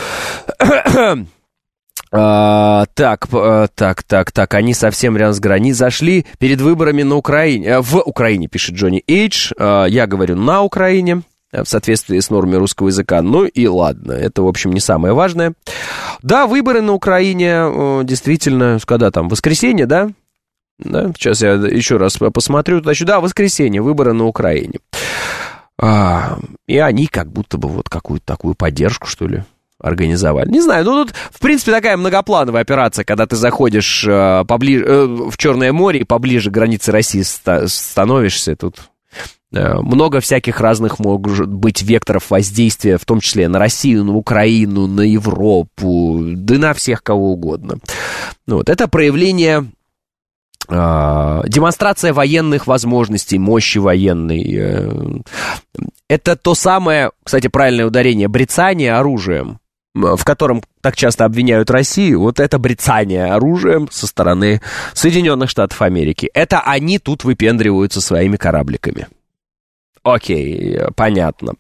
А, так, так, так, так, они совсем рядом с границей зашли перед выборами на Украине, в Украине, пишет Джонни Эйдж, я говорю на Украине, в соответствии с нормами русского языка, ну и ладно, это, в общем, не самое важное. Да, выборы на Украине, действительно, когда там, воскресенье, да? Да, сейчас я еще раз посмотрю, значит, да, воскресенье, выборы на Украине. А, и они как будто бы вот какую-то такую поддержку, что ли, организовали. Не знаю, ну тут, в принципе, такая многоплановая операция, когда ты заходишь э, поближе, э, в Черное море и поближе к границе России ста- становишься, тут Много всяких разных может быть векторов воздействия, в том числе на Россию, на Украину, на Европу, да на всех кого угодно. Вот. Это проявление, э, демонстрация военных возможностей, мощи военной. Это то самое, кстати, правильное ударение, брецание оружием, в котором так часто обвиняют Россию. Вот это брецание оружием со стороны Соединенных Штатов Америки. Это они тут выпендриваются своими корабликами. Окей, понятно.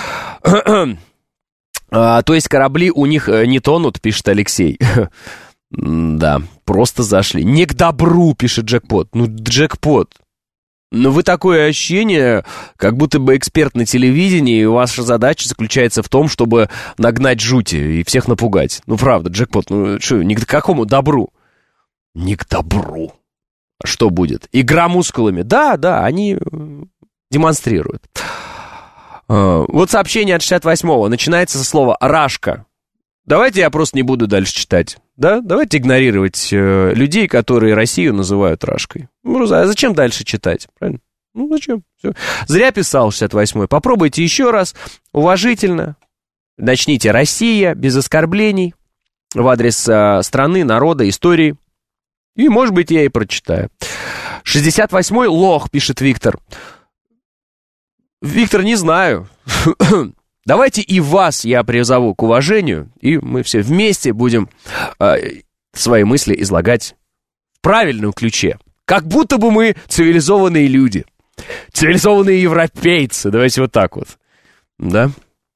а, то есть корабли у них не тонут, пишет Алексей. Да, просто зашли. Не к добру, пишет Джекпот. Ну, Джекпот. Ну, вы такое ощущение, как будто бы эксперт на телевидении, и ваша задача заключается в том, чтобы нагнать жути и всех напугать. Ну, правда, Джекпот, ну, что, не к какому добру? Не к добру. Что будет? Игра мускулами. Да, да, они... демонстрирует. Вот сообщение от шестьдесят восьмого. Начинается со слова «рашка». Давайте я просто не буду дальше читать. Да? Давайте игнорировать э, людей, которые Россию называют рашкой. Ну, а зачем дальше читать? Правильно? Ну, зачем? Все. Зря писал шестьдесят восьмой. Попробуйте еще раз. Уважительно. Начните «Россия», без оскорблений. В адрес э, страны, народа, истории. И, может быть, я и прочитаю. шестьдесят восьмой лох, пишет Виктор. Виктор, не знаю. Давайте и вас я призову к уважению, и мы все вместе будем э, свои мысли излагать в правильном ключе. Как будто бы мы цивилизованные люди. Цивилизованные европейцы. Давайте вот так вот. Да?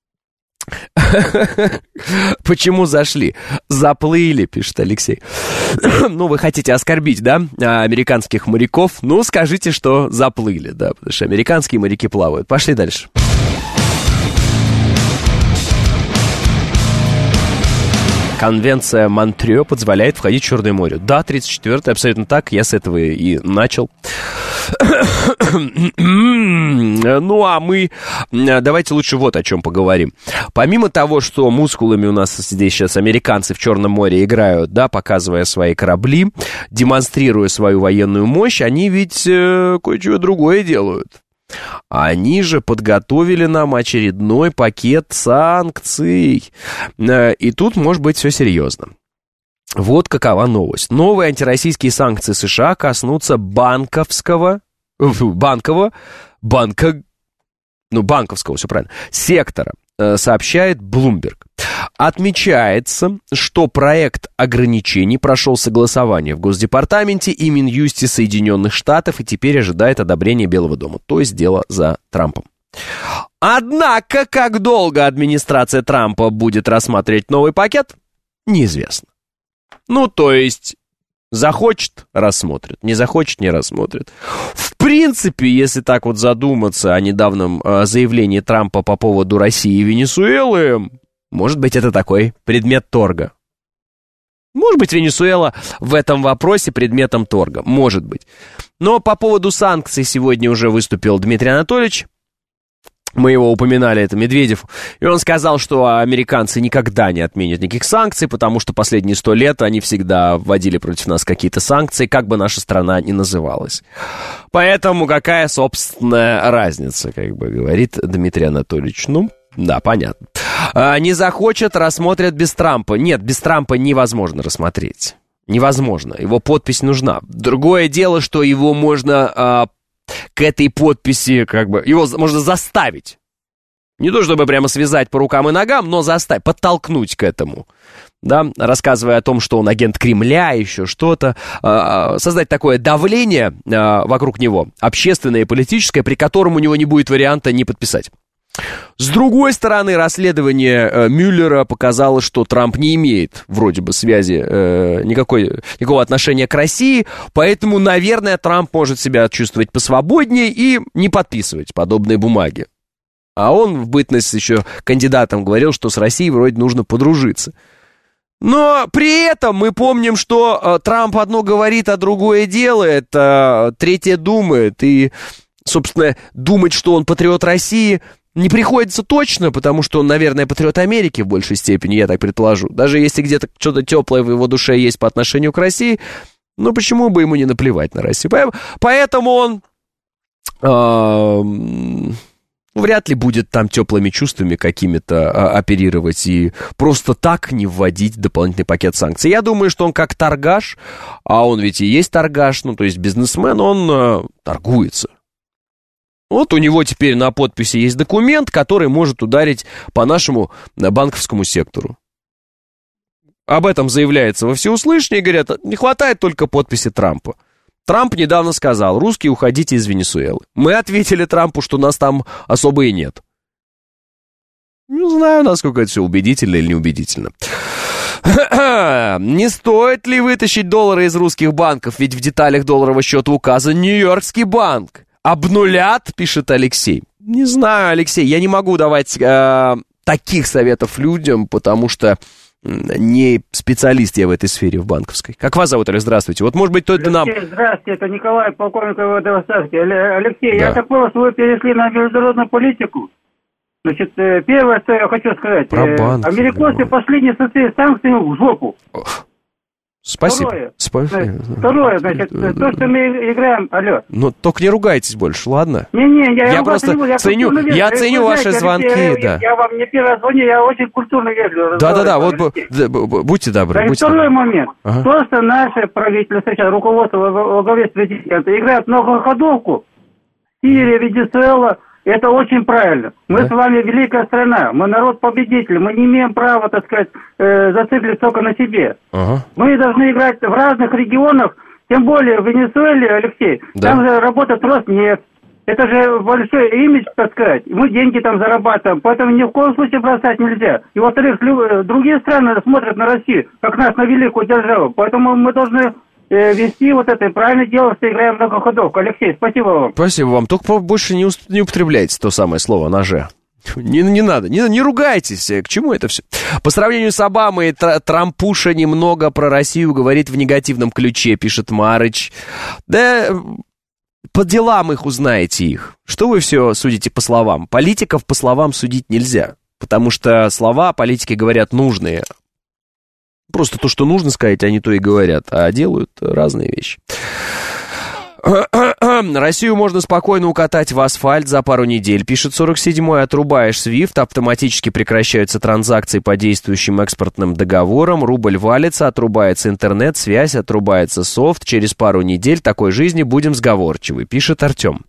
Почему зашли? Заплыли, пишет Алексей. Ну, вы хотите оскорбить, да, американских моряков? Ну, скажите, что заплыли, да, потому что американские моряки плавают. Пошли дальше. Конвенция Монтрео позволяет входить в Черное море. Да, тридцать четвёртый, абсолютно так. Я с этого и начал. Ну, а мы давайте лучше вот о чем поговорим. Помимо того, что мускулами у нас здесь сейчас американцы в Черном море играют, да, показывая свои корабли, демонстрируя свою военную мощь, они ведь э, кое-что другое делают. Они же подготовили нам очередной пакет санкций. И тут может быть все серьезно. Вот какова новость. Новые антироссийские санкции США коснутся банковского, банкового, банка, ну, банковского, все правильно, сектора, сообщает Bloomberg. Отмечается, что проект ограничений прошел согласование в Госдепартаменте и Минюсте Соединенных Штатов и теперь ожидает одобрения Белого дома, то есть дело за Трампом. Однако, как долго администрация Трампа будет рассматривать новый пакет, неизвестно. Ну, то есть, захочет — рассмотрит, не захочет — не рассмотрит. В принципе, если так вот задуматься о недавнем э, заявлении Трампа по поводу России и Венесуэлы, может быть, это такой предмет торга. Может быть, Венесуэла в этом вопросе предметом торга. Может быть. Но по поводу санкций сегодня уже выступил Дмитрий Анатольевич. Мы его упоминали, это Медведев. И он сказал, что американцы никогда не отменят никаких санкций, потому что последние сто лет они всегда вводили против нас какие-то санкции, как бы наша страна ни называлась. Поэтому какая, собственная разница, как бы говорит Дмитрий Анатольевич. Ну, да, понятно. А, не захочет, рассмотрят без Трампа. Нет, без Трампа невозможно рассмотреть. Невозможно. Его подпись нужна. Другое дело, что его можно... А, к этой подписи, как бы, его можно заставить. Не то, чтобы прямо связать по рукам и ногам, но заставить, подтолкнуть к этому. Да, рассказывая о том, что он агент Кремля, еще что-то. Создать такое давление вокруг него, общественное и политическое, при котором у него не будет варианта не подписать. С другой стороны, расследование э, Мюллера показало, что Трамп не имеет вроде бы связи, э, никакой, никакого отношения к России, поэтому, наверное, Трамп может себя чувствовать посвободнее и не подписывать подобные бумаги. А он в бытность еще кандидатом говорил, что с Россией вроде нужно подружиться. Но при этом мы помним, что э, Трамп одно говорит, а другое делает, а третье думает, и, собственно, думать, что он патриот России... не приходится точно, потому что он, наверное, патриот Америки в большей степени, я так предположу. Даже если где-то что-то теплое в его душе есть по отношению к России, ну почему бы ему не наплевать на Россию? Поэтому он э, вряд ли будет там теплыми чувствами какими-то а, оперировать и просто так не вводить дополнительный пакет санкций. Я думаю, что он как торгаш, а он ведь и есть торгаш, ну, то есть бизнесмен, он э, торгуется. Вот у него теперь на подписи есть документ, который может ударить по нашему банковскому сектору. Об этом заявляется во всеуслышание, говорят, не хватает только подписи Трампа. Трамп недавно сказал: русские, уходите из Венесуэлы. Мы ответили Трампу, что нас там особо и нет. Не знаю, насколько это все убедительно или неубедительно. Не стоит ли вытащить доллары из русских банков, ведь в деталях долларового счета указан Нью-Йоркский банк. Обнулят, пишет Алексей. Не знаю, Алексей, я не могу давать э, таких советов людям, потому что не специалист я в этой сфере, в банковской. Как вас зовут, Олег? Здравствуйте. Вот, может быть, кто-то нам... Здравствуйте, это Николай, полковник ВВД Ставки. Алексей, да. Я так понял, что вы перешли на международную политику. Значит, первое, что я хочу сказать. Про банки, американцы да. пошли не со своей санкциями в жопу. Спасибо. Второе, Спасибо. Второе, значит, то, что мы играем... Алло. Ну, только не ругайтесь больше, ладно? Не-не, я, я просто не я ценю, вежливый. я ценю вы ваши знаете, звонки, Алексей, да. Я, я вам не первый звоню, я очень культурно вежливый. Да-да-да, вот будьте добры. Значит, будьте второй добры. момент. Ага. То, что наше правительство, сейчас руководство во главе с президентом играет многоходовку, Сирия, Венесуэла, это очень правильно. Мы да? с вами великая страна, мы народ-победитель, мы не имеем права, так сказать, э, зацикливаться только на себе. Ага. Мы должны играть в разных регионах, тем более в Венесуэле, Алексей, да. Там же работает Роснефть. Это же большой имидж, так сказать. Мы деньги там зарабатываем, поэтому ни в коем случае бросать нельзя. И, во-вторых, другие страны смотрят на Россию, как нас на великую державу. Поэтому мы должны... вести вот это, правильно дело, что играем многоходовку. Алексей, спасибо вам. Спасибо вам. Только больше не, не употребляйте то самое слово «ноже». Не, не надо, не, не ругайтесь. К чему это все? По сравнению с Обамой, Тр- Трампуша немного про Россию говорит в негативном ключе, пишет Марыч. Да по делам их узнаете их. Что вы все судите по словам? Политиков по словам судить нельзя, потому что слова политики говорят нужные. Просто то, что нужно сказать, они то и говорят, а делают разные вещи. Россию можно спокойно укатать в асфальт за пару недель, пишет сорок седьмой. Отрубаешь свифт, автоматически прекращаются транзакции по действующим экспортным договорам, рубль валится, отрубается интернет, связь, отрубается софт. Через пару недель такой жизни будем сговорчивы, пишет Артем.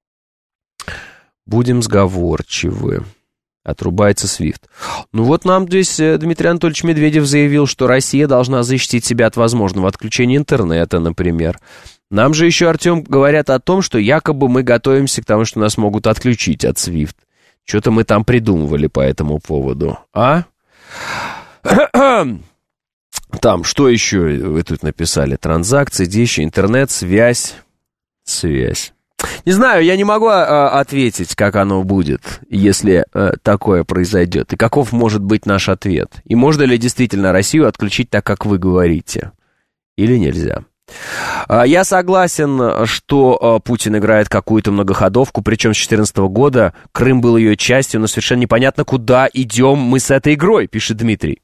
Будем сговорчивы. Отрубается свифт. Ну вот нам здесь Дмитрий Анатольевич Медведев заявил, что Россия должна защитить себя от возможного отключения интернета, например. Нам же еще, Артем, говорят о том, что якобы мы готовимся к тому, что нас могут отключить от свифт. Что-то мы там придумывали по этому поводу. А? Там, что еще вы тут написали? Транзакции, где еще интернет, связь. Связь. Не знаю, я не могу а, ответить, как оно будет, если а, такое произойдет. И каков может быть наш ответ. И можно ли действительно Россию отключить так, как вы говорите? Или нельзя? А, я согласен, что а, Путин играет какую-то многоходовку, причем с две тысячи четырнадцатого года Крым был ее частью, но совершенно непонятно, куда идем мы с этой игрой, пишет Дмитрий.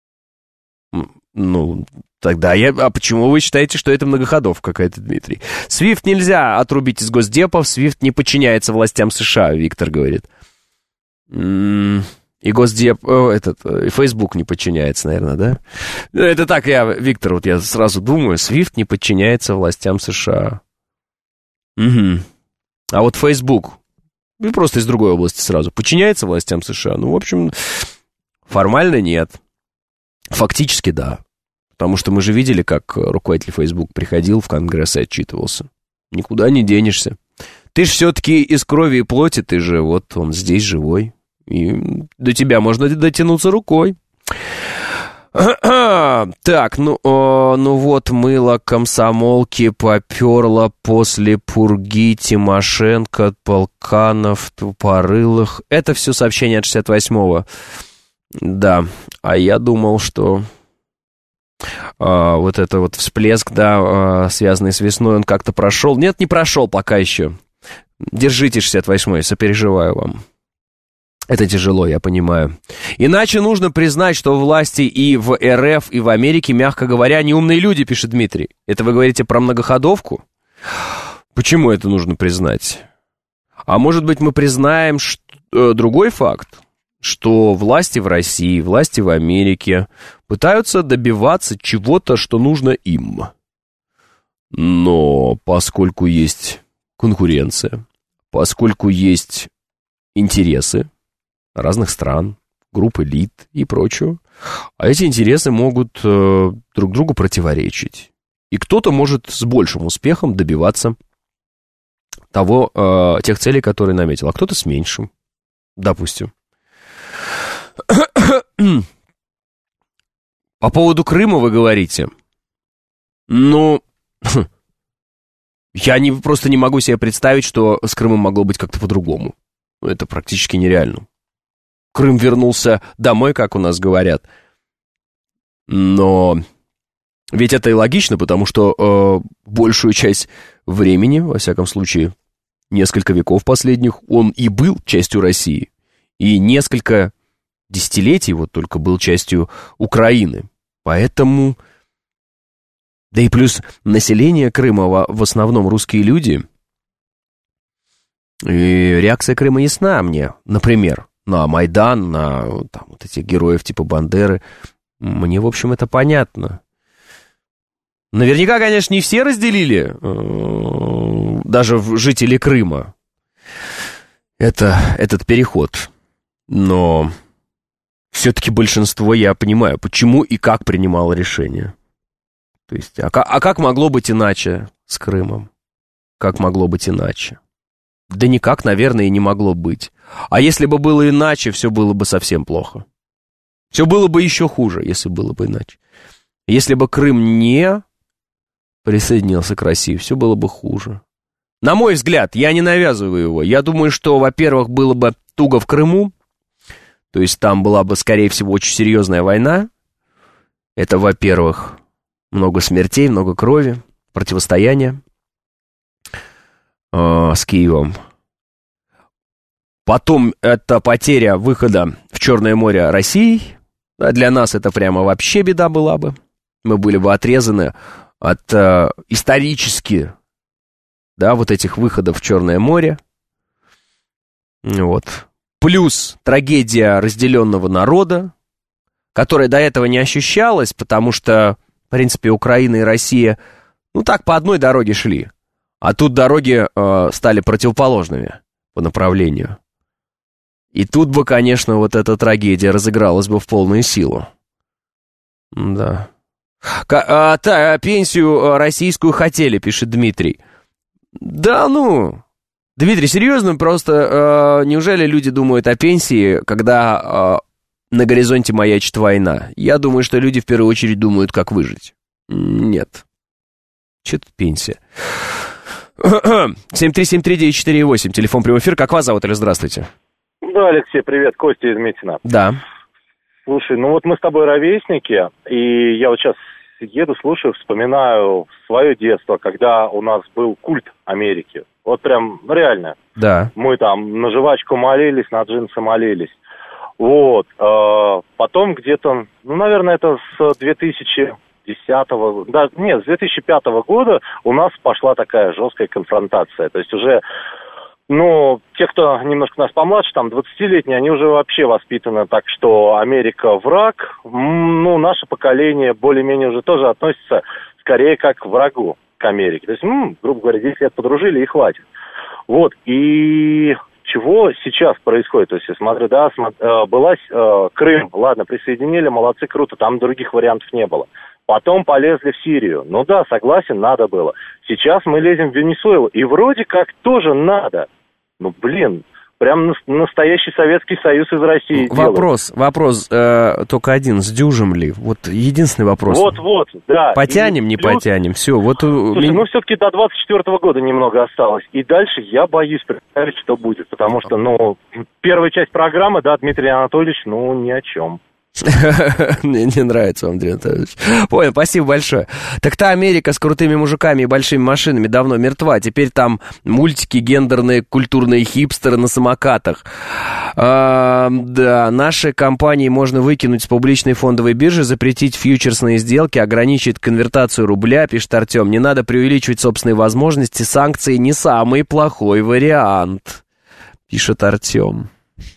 Ну... Тогда я... А почему вы считаете, что это многоходовка какая-то, Дмитрий? Свифт нельзя отрубить из госдепов, Свифт не подчиняется властям США, Виктор говорит. М-м- и госдеп... О, этот... И Facebook не подчиняется, наверное, да? Это так я, Виктор, вот я сразу думаю, Свифт не подчиняется властям США. Угу. А вот Facebook, ну, просто из другой области сразу, подчиняется властям США? Ну, в общем, формально нет. Фактически да. Потому что мы же видели, как руководитель Facebook приходил в Конгресс и отчитывался. Никуда не денешься. Ты же все-таки из крови и плоти, ты же вот он здесь живой. И до тебя можно дотянуться рукой. Так, ну, о, ну вот мыло комсомолки поперло после пурги Тимошенко, Полканов, Тупорылых. Это все сообщение от шестьдесят восьмого. Да, а я думал, что... А, вот это вот всплеск, да, а, связанный с весной, он как-то прошел. Нет, не прошел пока еще. Держите шестьдесят восьмой, сопереживаю вам. Это тяжело, я понимаю. Иначе нужно признать, что власти и в эр эф, и в Америке, мягко говоря, неумные люди, пишет Дмитрий. Это вы говорите про многоходовку? Почему это нужно признать? А может быть, мы признаем что, э, другой факт, что власти в России, власти в Америке пытаются добиваться чего-то, что нужно им. Но поскольку есть конкуренция, поскольку есть интересы разных стран, групп элит и прочего, а эти интересы могут э, друг другу противоречить. И кто-то может с большим успехом добиваться того, э, тех целей, которые наметил, а кто-то с меньшим, допустим. По поводу Крыма вы говорите. Ну, я не, просто не могу себе представить, что с Крымом могло быть как-то по-другому. Это практически нереально. Крым вернулся домой, как у нас говорят. Но ведь это и логично, потому что э, большую часть времени, во всяком случае, несколько веков последних, он и был частью России. И несколько десятилетий вот только был частью Украины. Поэтому... Да и плюс население Крыма в основном русские люди. И реакция Крыма ясна мне, например, на Майдан, на там, вот этих героев типа Бандеры. Мне, в общем, это понятно. Наверняка, конечно, не все разделили, даже жители Крыма, это, этот переход. Но все-таки большинство, я понимаю, почему и как принимало решение. То есть, а, а как могло быть иначе с Крымом? Как могло быть иначе? Да никак, наверное, и не могло быть. А если бы было иначе, все было бы совсем плохо. Все было бы еще хуже, если было бы иначе. Если бы Крым не присоединился к России, все было бы хуже. На мой взгляд, я не навязываю его. Я думаю, что, во-первых, было бы туго в Крыму. То есть там была бы, скорее всего, очень серьезная война. Это, во-первых... Много смертей, много крови, противостояние э, с Киевом. Потом это потеря выхода в Черное море России. Для нас это прямо вообще беда была бы. Мы были бы отрезаны от э, исторически, да, вот этих выходов в Черное море. Вот. Плюс трагедия разделенного народа, которая до этого не ощущалась, потому что в принципе, Украина и Россия, ну так, по одной дороге шли. А тут дороги э, стали противоположными по направлению. И тут бы, конечно, вот эта трагедия разыгралась бы в полную силу. Да. К- а, та, пенсию российскую хотели, пишет Дмитрий. Да ну... Дмитрий, серьезно, просто э, неужели люди думают о пенсии, когда... Э, на горизонте маячит война. Я думаю, что люди в первую очередь думают, как выжить. Нет. Че тут пенсия? семь три семь три девять четыре восемь. Телефон прямой эфир. Как вас зовут, или здравствуйте? Да, Алексей, привет. Костя из Митина. Да. Слушай, ну вот мы с тобой ровесники, и я вот сейчас еду, слушаю, вспоминаю свое детство, когда у нас был культ Америки. Вот прям, ну реально. Да. Мы там на жвачку молились, на джинсы молились. Вот, э, потом где-то, ну, наверное, это с две тысячи десятого, да, нет, с две тысячи пятого года у нас пошла такая жесткая конфронтация. То есть уже, ну, те, кто немножко нас помладше, там, двадцатилетние, они уже вообще воспитаны так, что Америка враг. Ну, наше поколение более-менее уже тоже относится скорее как к врагу, к Америке. То есть, м, грубо говоря, десять лет подружили и хватит. Вот, и... Чего сейчас происходит? То есть, я смотрю, да, см- была э, Крым, ладно, присоединили, молодцы, круто, там других вариантов не было. Потом полезли в Сирию. Ну да, согласен, надо было. Сейчас мы лезем в Венесуэлу, и вроде как тоже надо. Ну, блин, прям настоящий Советский Союз из России. Вопрос, делают. вопрос э, только один, сдюжим ли? Вот единственный вопрос. Вот-вот, да. Потянем, и не плюс... потянем, все. Вот, Слушай, ну все-таки до двадцать четвёртого года немного осталось. И дальше я боюсь представить, что будет. Потому что, ну, первая часть программы, да, Дмитрий Анатольевич, ну, ни о чем. Мне не нравится вам, Андрей Анатольевич. Понял, спасибо большое. Так та Америка с крутыми мужиками и большими машинами давно мертва. Теперь там мультики, гендерные, культурные хипстеры на самокатах. А, да, наши компании можно выкинуть с публичной фондовой биржи, запретить фьючерсные сделки, ограничить конвертацию рубля, пишет Артем. Не надо преувеличивать собственные возможности. Санкции не самый плохой вариант. Пишет Артем.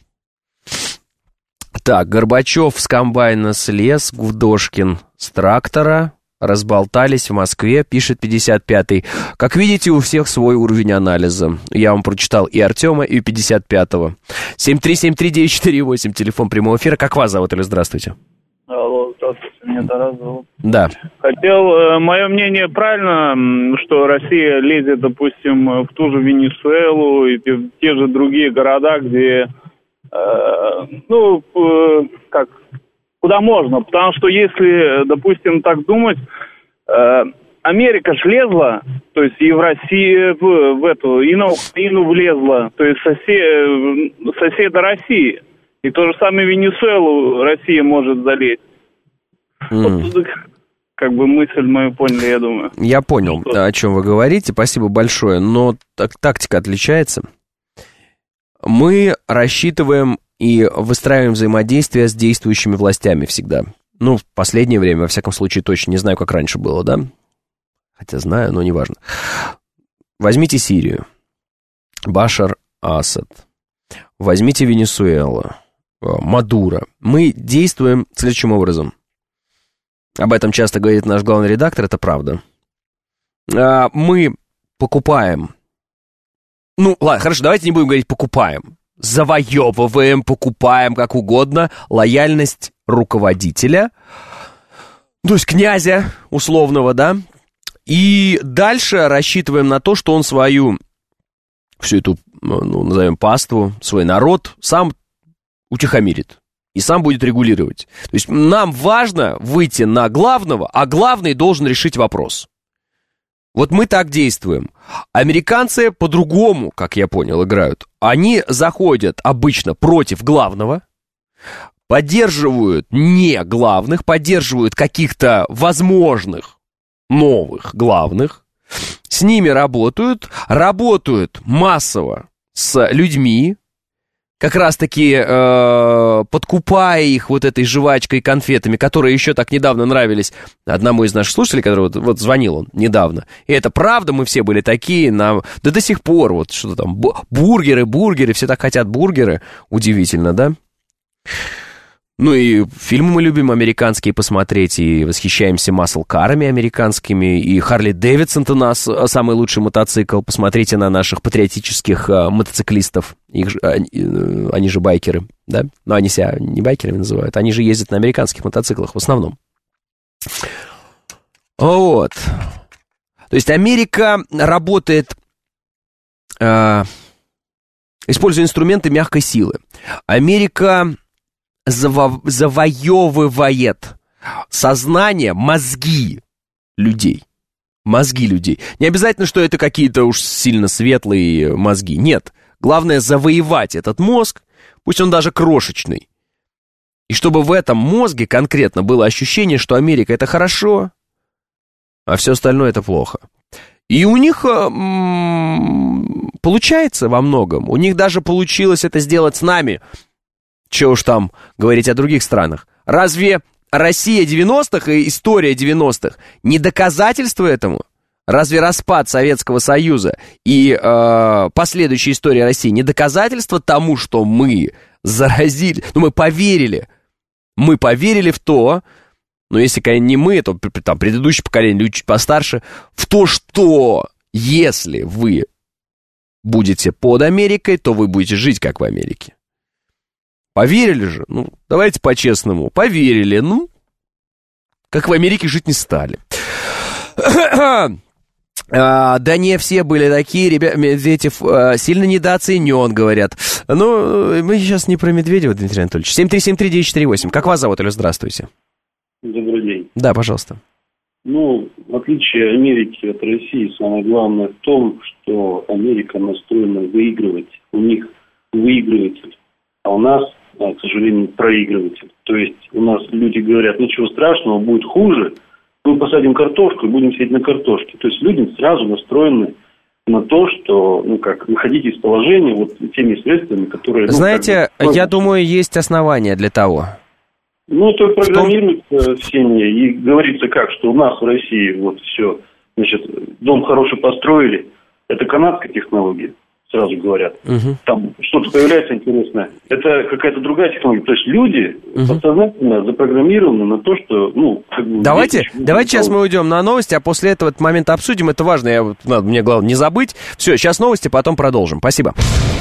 Так, Горбачев с комбайна слез, Гудошкин с трактора, разболтались в Москве, пишет пятьдесят пятый. Как видите, у всех свой уровень анализа. Я вам прочитал и Артема, и пятьдесят пятого. семь три семь три девять четыре восемь, телефон прямого эфира. Как вас зовут или здравствуйте? Алло, здравствуйте, меня Тарас зовут. Да. Хотел, э, мое мнение правильно, что Россия лезет, допустим, в ту же Венесуэлу и те, те же другие города, где, э, ну, э, как, куда можно. Потому что если, допустим, так думать, э, Америка ж лезла, то есть и в Россию, в, в эту, и на Украину влезла, то есть сосед, соседа России. И то же самое Венесуэлу Россия может залезть. Mm. Вот, как бы мысль мою поняли, я думаю. Я понял, что? О чем вы говорите. Спасибо большое. Но так, тактика отличается. Мы рассчитываем и выстраиваем взаимодействие с действующими властями всегда. Ну, в последнее время, во всяком случае, точно не знаю, как раньше было, да? Хотя знаю, но неважно. Возьмите Сирию. Башар Асад. Возьмите Венесуэлу. Мадуро. Мы действуем следующим образом. Об этом часто говорит наш главный редактор, это правда. Мы покупаем. Ну, ладно, хорошо, давайте не будем говорить покупаем. Завоевываем, покупаем, как угодно, лояльность руководителя, то есть князя условного, да, и дальше рассчитываем на то, что он свою, всю эту, ну, назовем, паству, свой народ сам утихомирит и сам будет регулировать. То есть нам важно выйти на главного, а главный должен решить вопрос. Вот мы так действуем. Американцы по-другому, как я понял, играют. Они заходят обычно против главного, поддерживают не главных, поддерживают каких-то возможных новых главных, с ними работают, работают массово с людьми, как раз-таки э, подкупая их вот этой жвачкой и конфетами, которые еще так недавно нравились одному из наших слушателей, который вот, вот звонил он недавно. И это правда, мы все были такие, нам, да до сих пор, вот что-то там, бургеры, бургеры, все так хотят бургеры, удивительно, да? Ну и фильмы мы любим американские посмотреть, и восхищаемся маслкарами американскими, и Харли Дэвидсон-то у нас самый лучший мотоцикл. Посмотрите на наших патриотических а, мотоциклистов, их, они, они же байкеры, да? Но они себя не байкерами называют, они же ездят на американских мотоциклах в основном. Вот. То есть Америка работает, а, используя инструменты мягкой силы. Америка заво- завоевывает сознание, мозги людей. Мозги людей. Не обязательно, что это какие-то уж сильно светлые мозги. Нет. Главное завоевать этот мозг, пусть он даже крошечный. И чтобы в этом мозге конкретно было ощущение, что Америка — это хорошо, а все остальное — это плохо. И у них м- получается во многом. У них даже получилось это сделать с нами. Чего уж там говорить о других странах. Разве Россия девяностых и история девяностых не доказательство этому? Разве распад Советского Союза и э, последующая история России не доказательство тому, что мы заразили, ну мы поверили, мы поверили в то, но если, конечно, не мы, то там предыдущее поколение, люди чуть постарше, в то, что если вы будете под Америкой, то вы будете жить как в Америке. Поверили же? Ну, давайте по-честному. Поверили, ну, как в Америке жить не стали. А, да не все были такие, ребята, Медведев а, сильно недооценен, говорят. Ну, мы сейчас не про Медведева, Дмитрий Анатольевич. семь три семь три девять четыре восемь. Как вас зовут, или здравствуйте? Добрый день. Да, пожалуйста. Ну, в отличие Америки от России, самое главное в том, что Америка настроена выигрывать. У них выигрыватель, а у нас, к сожалению, проигрыватель. То есть у нас люди говорят, ничего страшного, будет хуже, мы посадим картошку и будем сидеть на картошке. То есть люди сразу настроены на то, что, ну как, выходить из положения вот теми средствами, которые... Ну, знаете, как бы, я думаю, есть основания для того. Ну, это программируется в семье, и говорится как, что у нас в России вот все, значит, дом хороший построили, это канадская технология. сразу говорят. Угу. Там что-то появляется интересное. Это какая-то другая технология. То есть люди угу. подсознательно запрограммированы на то, что... ну как бы, Давайте, давайте сейчас мы уйдем на новости, а после этого этот момент обсудим. Это важно, я, надо, мне главное не забыть. Все, сейчас новости, потом продолжим. Спасибо.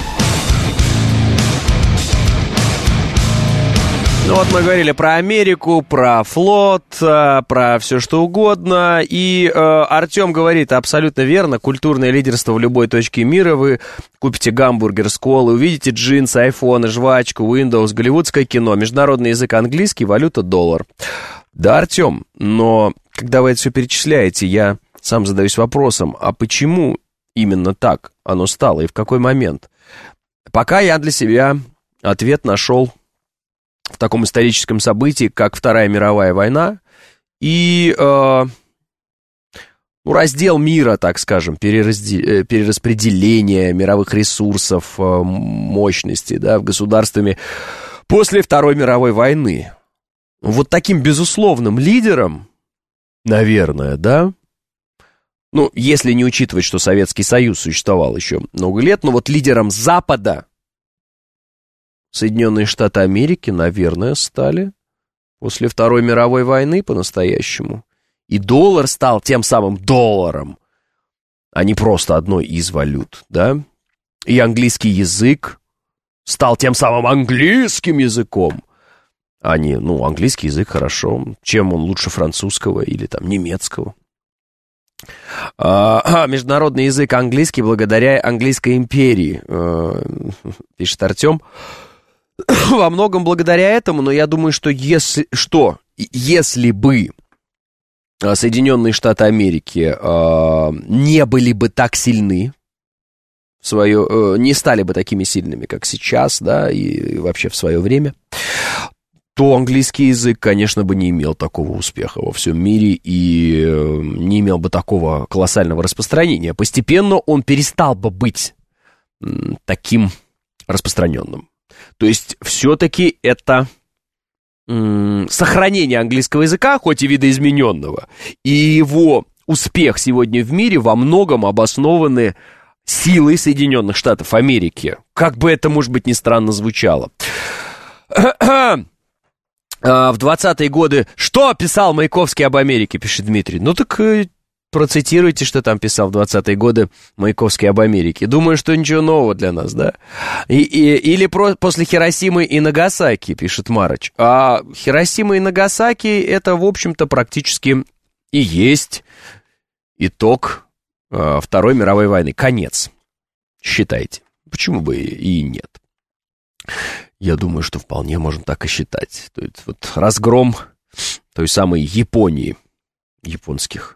Ну вот мы говорили про Америку, про флот, про все что угодно. И э, Артем говорит абсолютно верно. Культурное лидерство в любой точке мира. Вы купите гамбургер с колой, увидите джинсы, айфоны, жвачку, Windows, голливудское кино, международный язык английский, валюта доллар. Да, Артем, но когда вы это все перечисляете, я сам задаюсь вопросом, а почему именно так оно стало и в какой момент? Пока я для себя ответ нашел в таком историческом событии, как Вторая мировая война и э, ну, раздел мира, так скажем, переразде... перераспределение мировых ресурсов, э, мощностей, да, государствами после Второй мировой войны. Вот таким безусловным лидером, наверное, да, ну, если не учитывать, что Советский Союз существовал еще много лет, но вот лидером Запада Соединенные Штаты Америки, наверное, стали после Второй мировой войны по-настоящему. И доллар стал тем самым долларом, а не просто одной из валют, да? И английский язык стал тем самым английским языком, а не, ну, английский язык хорошо, чем он лучше французского или там немецкого. А, международный язык английский благодаря английской империи, пишет Артем. Во многом благодаря этому, но я думаю, что если, что, если бы Соединенные Штаты Америки э, не были бы так сильны, в свое, э, не стали бы такими сильными, как сейчас, да, и, и вообще в свое время, то английский язык, конечно, бы не имел такого успеха во всем мире и э, не имел бы такого колоссального распространения. Постепенно он перестал бы быть э, таким распространенным. То есть, все-таки это м- сохранение английского языка, хоть и видоизмененного, и его успех сегодня в мире во многом обоснованы силой Соединенных Штатов Америки. Как бы это, может быть, ни странно звучало. В двадцатые годы что писал Маяковский об Америке, пишет Дмитрий. Ну так процитируйте, что там писал в двадцатые годы Маяковский об Америке. Думаю, что ничего нового для нас, да? И, и, или про, после Хиросимы и Нагасаки, пишет Марыч. А Хиросима и Нагасаки это, в общем-то, практически и есть итог а, Второй мировой войны. Конец. Считайте. Почему бы и нет? Я думаю, что вполне можно так и считать. То есть вот разгром той самой Японии, японских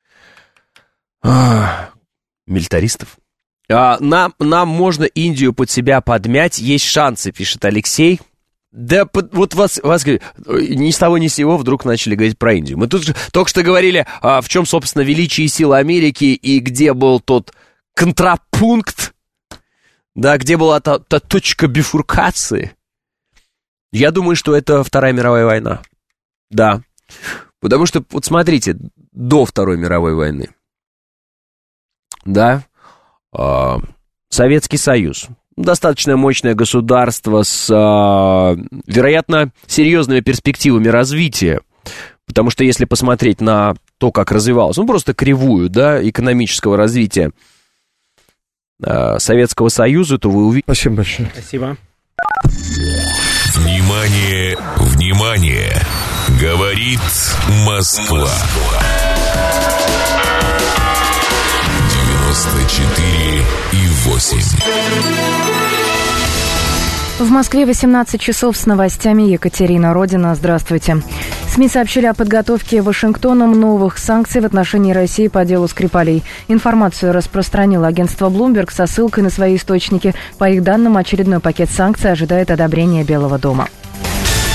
а, милитаристов. А, нам, нам можно Индию под себя подмять, есть шансы, пишет Алексей. Да вот вас, вас ни с того ни с сего вдруг начали говорить про Индию. Мы тут же только что говорили, а, в чем, собственно, величие и сила Америки, и где был тот контрапункт, да, где была та, та точка бифуркации. Я думаю, что это Вторая мировая война. Да. Потому что, вот смотрите, до Второй мировой войны, да, э, Советский Союз, достаточно мощное государство с, э, вероятно, серьезными перспективами развития. Потому что если посмотреть на то, как развивалось, ну, просто кривую, да, экономического развития э, Советского Союза, то вы увидите... Спасибо большое. Спасибо. Внимание, внимание! Говорит Москва. девяносто четыре и восемь. В Москве восемнадцать часов с новостями. Екатерина Родина. Здравствуйте. СМИ сообщили о подготовке Вашингтоном новых санкций в отношении России по делу Скрипалей. Информацию распространило агентство Bloomberg со ссылкой на свои источники. По их данным, очередной пакет санкций ожидает одобрения Белого дома.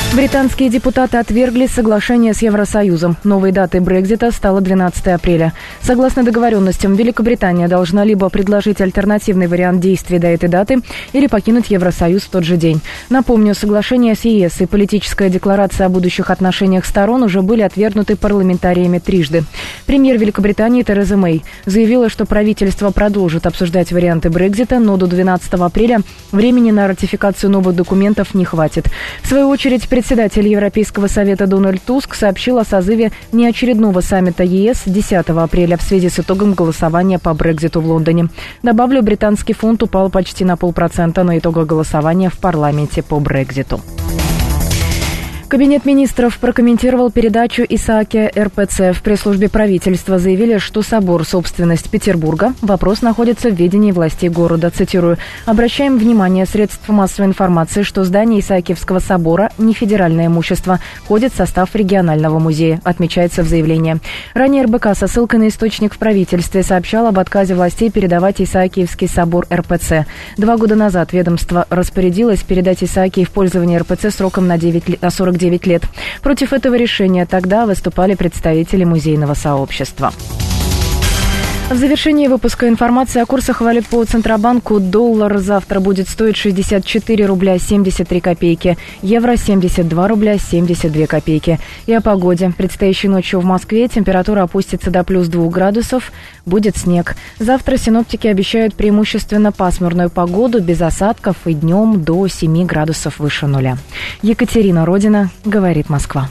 Британские депутаты отвергли соглашение с Евросоюзом. Новой датой Брексита стало двенадцатое апреля. Согласно договоренностям, Великобритания должна либо предложить альтернативный вариант действий до этой даты, или покинуть Евросоюз в тот же день. Напомню, соглашение с ЕС и политическая декларация о будущих отношениях сторон уже были отвергнуты парламентариями трижды. Премьер Великобритании Тереза Мэй заявила, что правительство продолжит обсуждать варианты Брексита, но до двенадцатого апреля времени на ратификацию новых документов не хватит. В свою очередь, председатель Европейского совета Дональд Туск сообщил о созыве неочередного саммита ЕС десятого апреля в связи с итогом голосования по Брекситу в Лондоне. Добавлю, британский фунт упал почти на полпроцента на итогах голосования в парламенте по Брекситу. Кабинет министров прокомментировал передачу Исаакия эр пэ цэ. В пресс-службе правительства заявили, что собор – собственность Петербурга. Вопрос находится в ведении властей города. Цитирую. «Обращаем внимание средств массовой информации, что здание Исаакиевского собора – не федеральное имущество, входит в состав регионального музея», отмечается в заявлении. Ранее эр бэ ка со ссылкой на источник в правительстве сообщал об отказе властей передавать Исаакиевский собор эр пэ цэ. Два года назад ведомство распорядилось передать Исаакий в пользование эр пэ цэ сроком на сорок девять лет. Против этого решения тогда выступали представители музейного сообщества. В завершении выпуска информация о курсах валют по Центробанку. Доллар завтра будет стоить шестьдесят четыре рубля семьдесят три копейки, евро семьдесят два рубля семьдесят две копейки. И о погоде. Предстоящей ночью в Москве температура опустится до плюс двух градусов, будет снег. Завтра синоптики обещают преимущественно пасмурную погоду, без осадков и днем до семи градусов выше нуля. Екатерина Родина, говорит Москва.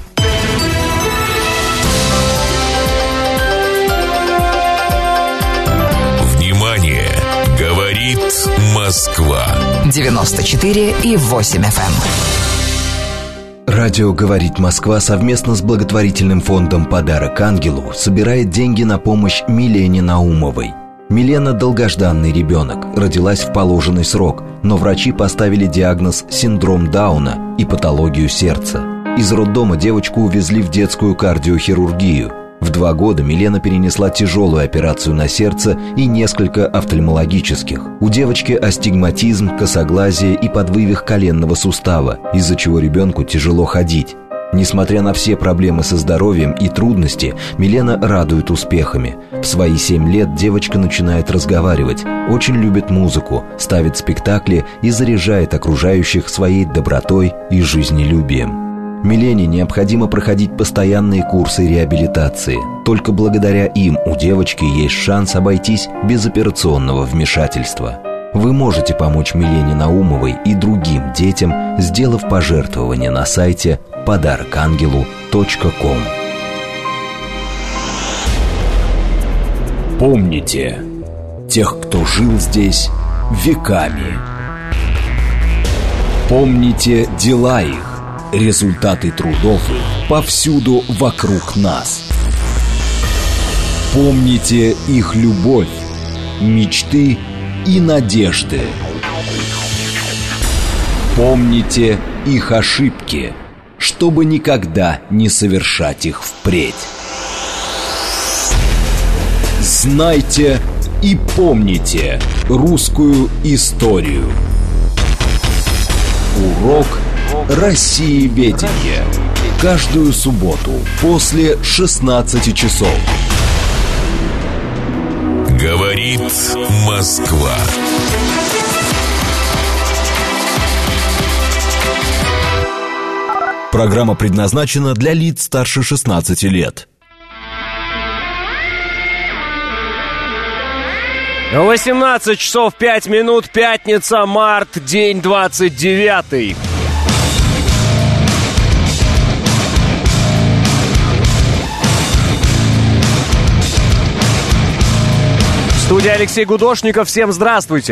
Говорит Москва. девяносто четыре и восемь эф эм. Радио «Говорит Москва» совместно с благотворительным фондом «Подарок ангелу» собирает деньги на помощь Милене Наумовой. Милена – долгожданный ребенок, родилась в положенный срок, но врачи поставили диагноз синдром Дауна и патологию сердца. Из роддома девочку увезли в детскую кардиохирургию. В два года Милена перенесла тяжелую операцию на сердце и несколько офтальмологических. У девочки астигматизм, косоглазие и подвывих коленного сустава, из-за чего ребенку тяжело ходить. Несмотря на все проблемы со здоровьем и трудности, Милена радует успехами. В свои семь лет девочка начинает разговаривать, очень любит музыку, ставит спектакли и заряжает окружающих своей добротой и жизнелюбием. Милене необходимо проходить постоянные курсы реабилитации. Только благодаря им у девочки есть шанс обойтись без операционного вмешательства. Вы можете помочь Милене Наумовой и другим детям, сделав пожертвование на сайте подарок ангелу точка ком. Помните тех, кто жил здесь веками. Помните дела их, результаты трудов их повсюду вокруг нас. Помните их любовь, мечты и надежды. Помните их ошибки, чтобы никогда не совершать их впредь. Знайте и помните русскую историю. Урок Россиеведение. Каждую субботу после шестнадцати часов. Говорит Москва. Программа предназначена для лиц старше шестнадцати лет. восемнадцать часов пять минут, пятница, март, день двадцать девятый. Студия Алексей Гудошников. Всем здравствуйте.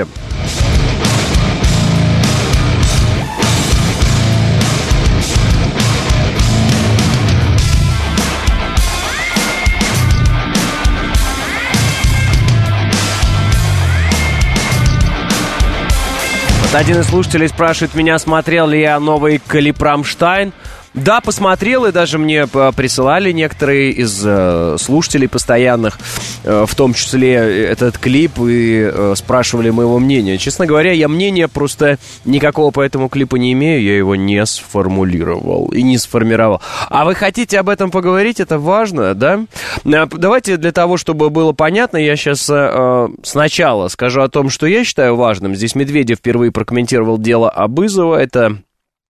Вот один из слушателей спрашивает меня, смотрел ли я новый клип «Рамштайн». Да, посмотрел, и даже мне присылали некоторые из э, слушателей постоянных, э, в том числе этот клип, и э, спрашивали моего мнения. Честно говоря, я мнения просто никакого по этому клипу не имею, я его не сформулировал и не сформировал. А вы хотите об этом поговорить? Это важно, да? Давайте для того, чтобы было понятно, я сейчас э, сначала скажу о том, что я считаю важным. Здесь Медведев впервые прокомментировал дело Абызова. Это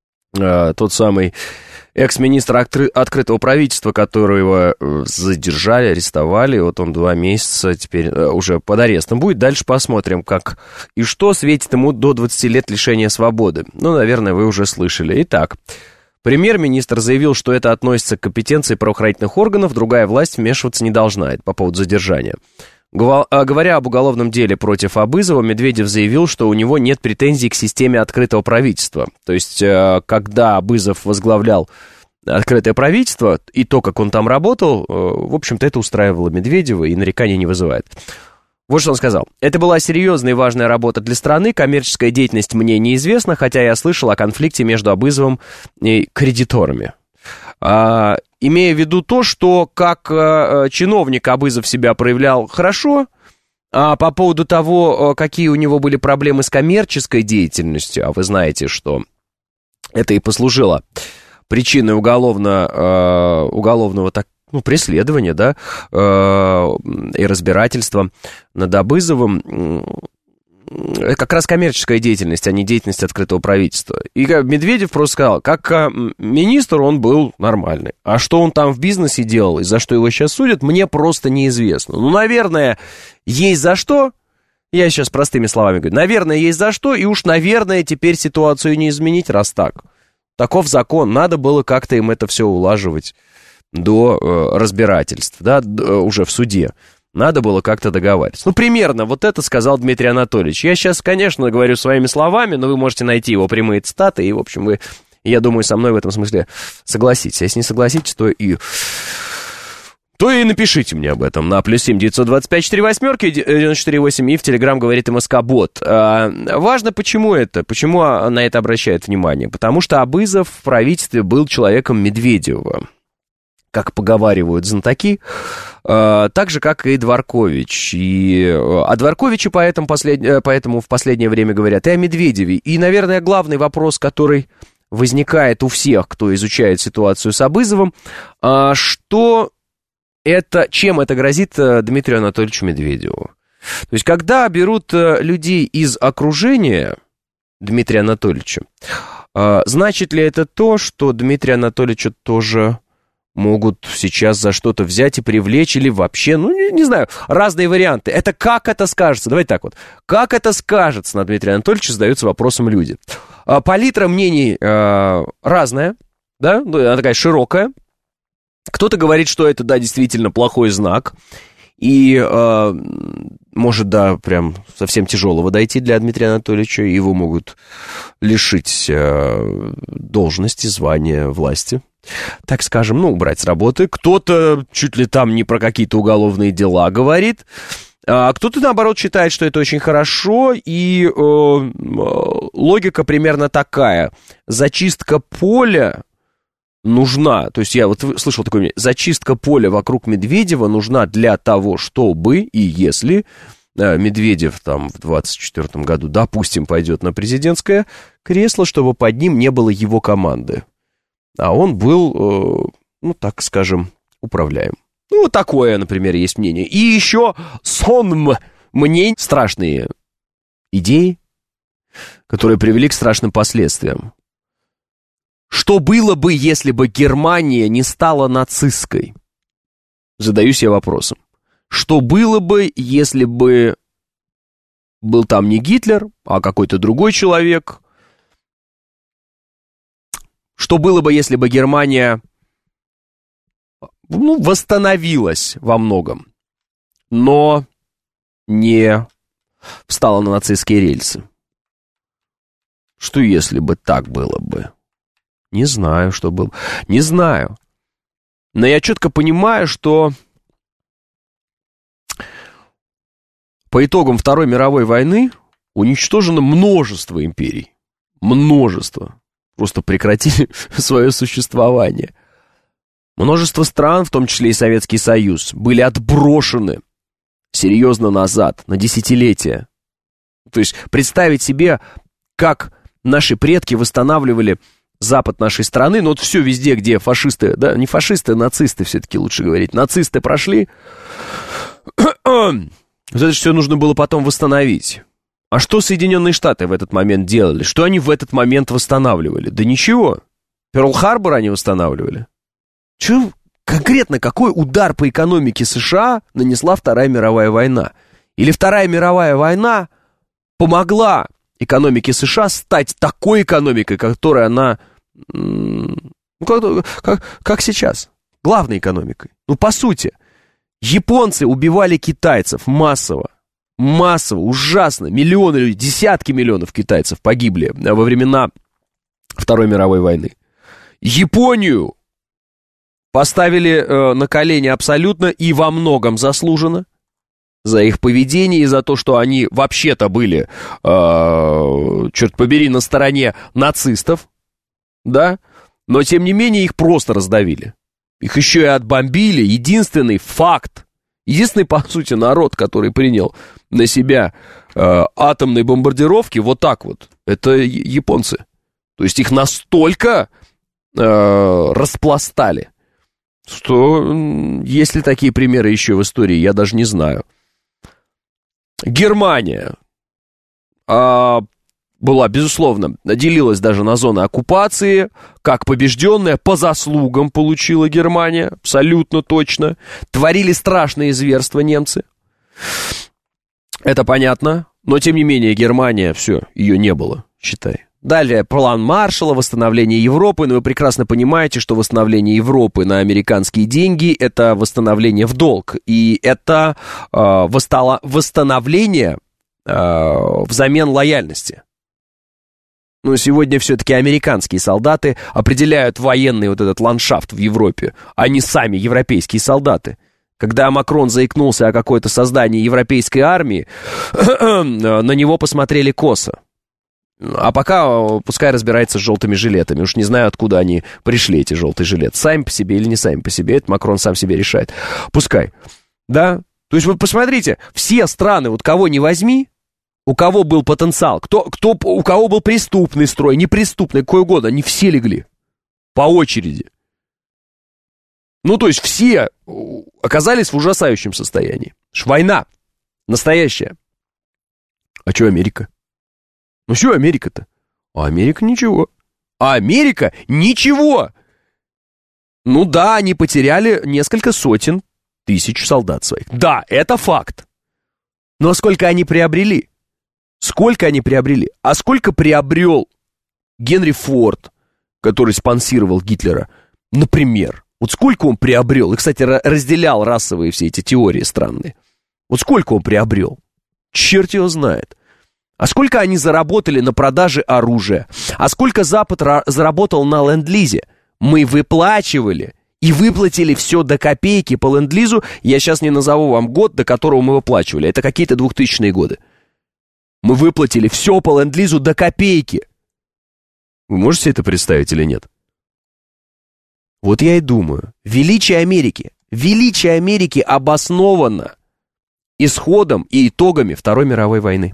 э, тот самый экс-министр откры- открытого правительства, которого задержали, арестовали. Вот он два месяца теперь э, уже под арестом будет. Дальше посмотрим, как и что светит ему до двадцати лет лишения свободы. Ну, наверное, вы уже слышали. Итак, премьер-министр заявил, что это относится к компетенции правоохранительных органов, другая власть вмешиваться не должна. Это по поводу задержания. Говоря об уголовном деле против Абызова, Медведев заявил, что у него нет претензий к системе открытого правительства. То есть, когда Абызов возглавлял открытое правительство, и то, как он там работал, в общем-то, это устраивало Медведева и нареканий не вызывает. Вот что он сказал. Это была серьезная и важная работа для страны, коммерческая деятельность мне неизвестна, хотя я слышал о конфликте между Абызовым и кредиторами. А, имея в виду то, что как а, чиновник Абызов себя проявлял хорошо, а по поводу того, какие у него были проблемы с коммерческой деятельностью, а вы знаете, что это и послужило причиной уголовно, а, уголовного так, ну, преследования, да, а, и разбирательства над Абызовым, как раз коммерческая деятельность, а не деятельность открытого правительства. И Медведев просто сказал, как министр он был нормальный. А что он там в бизнесе делал и за что его сейчас судят, мне просто неизвестно. Ну, наверное, есть за что. Я сейчас простыми словами говорю. Наверное, есть за что. И уж, наверное, теперь ситуацию не изменить, раз так. Таков закон. Надо было как-то им это все улаживать до э, разбирательств, да, уже в суде. Надо было как-то договариваться. Ну, примерно вот это сказал Дмитрий Анатольевич. Я сейчас, конечно, говорю своими словами, но вы можете найти его прямые цитаты, и, в общем, вы, я думаю, со мной в этом смысле согласитесь. А если не согласитесь, то и... то и напишите мне об этом на плюс семь девятьсот двадцать пять четыре восьмерки девяносто четыре восемь и в Телеграм говорит МСК-бот. А, важно, почему это, почему на это обращают внимание. Потому что Абызов в правительстве был человеком Медведева, как поговаривают знатоки, э, так же, как и Дворкович. И о Дворковиче поэтому, послед... поэтому в последнее время говорят и о Медведеве. И, наверное, главный вопрос, который возникает у всех, кто изучает ситуацию с Абызовым, э, что это, чем это грозит Дмитрию Анатольевичу Медведеву. То есть, когда берут людей из окружения Дмитрия Анатольевича, э, значит ли это то, что Дмитрия Анатольевича тоже... могут сейчас за что-то взять и привлечь, или вообще, ну, не, не знаю, разные варианты. Это как это скажется? Давайте так вот. Как это скажется на Дмитрия Анатольевича, задаются вопросом люди. А, палитра мнений а, разная, да, она такая широкая. Кто-то говорит, что это, да, действительно плохой знак, и а, может, да, прям совсем тяжелого дойти для Дмитрия Анатольевича, его могут лишить а, должности, звания, власти. Так скажем, ну, убрать с работы. Кто-то чуть ли там не про какие-то уголовные дела говорит, а кто-то, наоборот, считает, что это очень хорошо, и э, логика примерно такая. Зачистка поля нужна, то есть я вот слышал такое мнение, зачистка поля вокруг Медведева нужна для того, чтобы, и если э, Медведев там в двадцать четвёртом году, допустим, пойдет на президентское кресло, чтобы под ним не было его команды. А он был, э, ну, так скажем, управляем. Ну, вот такое, например, есть мнение. И еще сон мнений, страшные идеи, которые привели к страшным последствиям. Что было бы, если бы Германия не стала нацистской? Задаюсь я вопросом. Что было бы, если бы был там не Гитлер, а какой-то другой человек? Что было бы, если бы Германия, ну, восстановилась во многом, но не встала на нацистские рельсы? Что если бы так было бы? Не знаю, что было. Не знаю. Но я четко понимаю, что по итогам Второй мировой войны уничтожено множество империй. Множество. просто прекратили свое существование. Множество стран, в том числе и Советский Союз, были отброшены серьезно назад, на десятилетия. То есть представить себе, как наши предки восстанавливали запад нашей страны, ну вот все везде, где фашисты, да, не фашисты, а нацисты все-таки лучше говорить, нацисты прошли, вот это все нужно было потом восстановить. А что Соединенные Штаты в этот момент делали? Что они в этот момент восстанавливали? Да ничего. Перл-Харбор они восстанавливали. Че, конкретно какой удар по экономике США нанесла Вторая мировая война? Или Вторая мировая война помогла экономике США стать такой экономикой, которая она, ну, как, как, как сейчас, главной экономикой? Ну, по сути, японцы убивали китайцев массово, массово, ужасно, миллионы людей, десятки миллионов китайцев погибли во времена Второй мировой войны. Японию поставили э, на колени абсолютно и во многом заслуженно за их поведение и за то, что они вообще-то были, э, черт побери, на стороне нацистов, да, но тем не менее их просто раздавили. Их еще и отбомбили. Единственный факт, единственный, по сути, народ, который принял на себя э, атомные бомбардировки, вот так вот, это японцы. То есть их настолько э, распластали, что есть ли такие примеры еще в истории, я даже не знаю. Германия а, была, безусловно, делилась даже на зоны оккупации, как побежденная, по заслугам получила Германия, абсолютно точно. Творили страшные зверства немцы. Это понятно, но тем не менее Германия, все, ее не было, считай. Далее план Маршалла, восстановление Европы. Но вы прекрасно понимаете, что восстановление Европы на американские деньги – это восстановление в долг. И это э, восстало, восстановление э, взамен лояльности. Но сегодня все-таки американские солдаты определяют военный вот этот ландшафт в Европе, а не сами европейские солдаты. Когда Макрон заикнулся о какой-то создании европейской армии, на него посмотрели косо. А пока пускай разбирается с желтыми жилетами. Уж не знаю, откуда они пришли, эти желтые жилеты. Сами по себе или не сами по себе. Это Макрон сам себе решает. Пускай. Да? То есть вы посмотрите, все страны, вот кого не возьми, у кого был потенциал, кто, кто, у кого был преступный строй, непреступный, какой угодно, они все легли. По очереди. Ну, то есть все оказались в ужасающем состоянии. Война. Настоящая. А что Америка? Ну что Америка-то? А Америка ничего. А Америка ничего. Ну да, они потеряли несколько сотен тысяч солдат своих. Да, это факт. Но сколько они приобрели? Сколько они приобрели? А сколько приобрел Генри Форд, который спонсировал Гитлера, например? Вот сколько он приобрел? И, кстати, разделял расовые все эти теории странные. Вот сколько он приобрел? Черт его знает. А сколько они заработали на продаже оружия? А сколько Запад заработал на ленд-лизе? Мы выплачивали и выплатили все до копейки по ленд-лизу. Я сейчас не назову вам год, до которого мы выплачивали. Это какие-то двухтысячные годы. Мы выплатили все по ленд-лизу до копейки. Вы можете это представить или нет? Вот я и думаю. Величие Америки. Величие Америки обосновано исходом и итогами Второй мировой войны.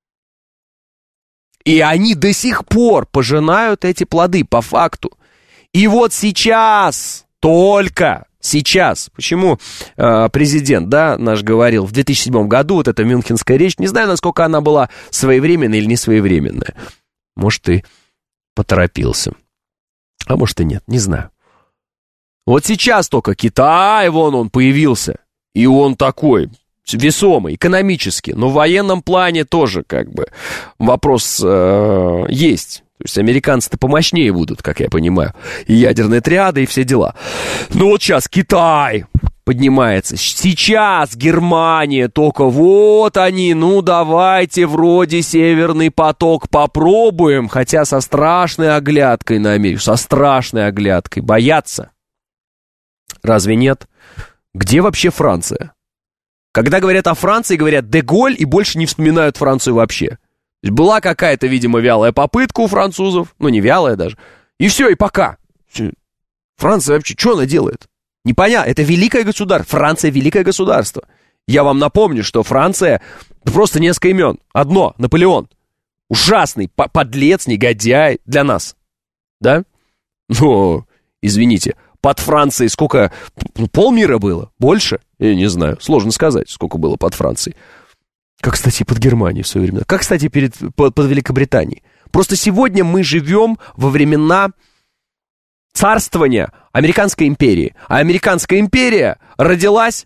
И они до сих пор пожинают эти плоды по факту. И вот сейчас, только сейчас, почему э, президент, да, наш говорил в две тысячи седьмом году, вот эта мюнхенская речь, не знаю, насколько она была своевременная или не своевременная. Может, и поторопился. А может и нет, не знаю. Вот сейчас только Китай, вон он появился. И он такой весомый, экономически, но в военном плане тоже как бы вопрос э, есть. То есть американцы-то помощнее будут, как я понимаю. И ядерные триады, и все дела. Ну вот сейчас Китай поднимается. Сейчас Германия только вот они, ну давайте вроде Северный поток попробуем, хотя со страшной оглядкой на Америку, со страшной оглядкой. Боятся. Разве нет? Где вообще Франция? Когда говорят о Франции, говорят «де Голь» и больше не вспоминают Францию вообще. Была какая-то, видимо, вялая попытка у французов, ну, не вялая даже, и все, и пока. Франция вообще, что она делает? Непонятно, это великое государство, Франция великое государство. Я вам напомню, что Франция, просто несколько имен. Одно, Наполеон. Ужасный подлец, негодяй для нас. Да? Но, извините, под Францией сколько? Полмира было? Больше? Я не знаю, сложно сказать, сколько было под Францией. Как, кстати, под Германией в свое время. Как, кстати, перед, под, под Великобританией. Просто сегодня мы живем во времена царствования Американской империи. А Американская империя родилась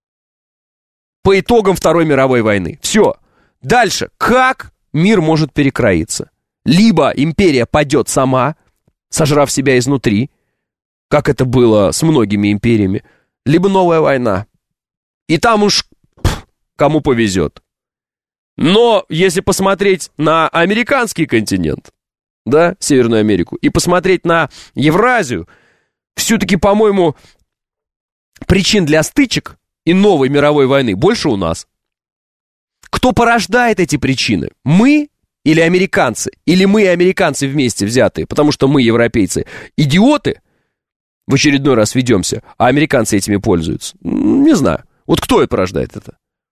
по итогам Второй мировой войны. Все. Дальше. Как мир может перекроиться? Либо империя падет сама, сожрав себя изнутри, как это было с многими империями, либо новая война. И там уж пф, кому повезет. Но если посмотреть на американский континент, да, Северную Америку, и посмотреть на Евразию, все-таки, по-моему, причин для стычек и новой мировой войны больше у нас. Кто порождает эти причины? Мы или американцы? Или мы и американцы вместе взятые? Потому что мы, европейцы, идиоты, в очередной раз ведемся, а американцы этими пользуются. Не знаю. Вот кто и порождает это?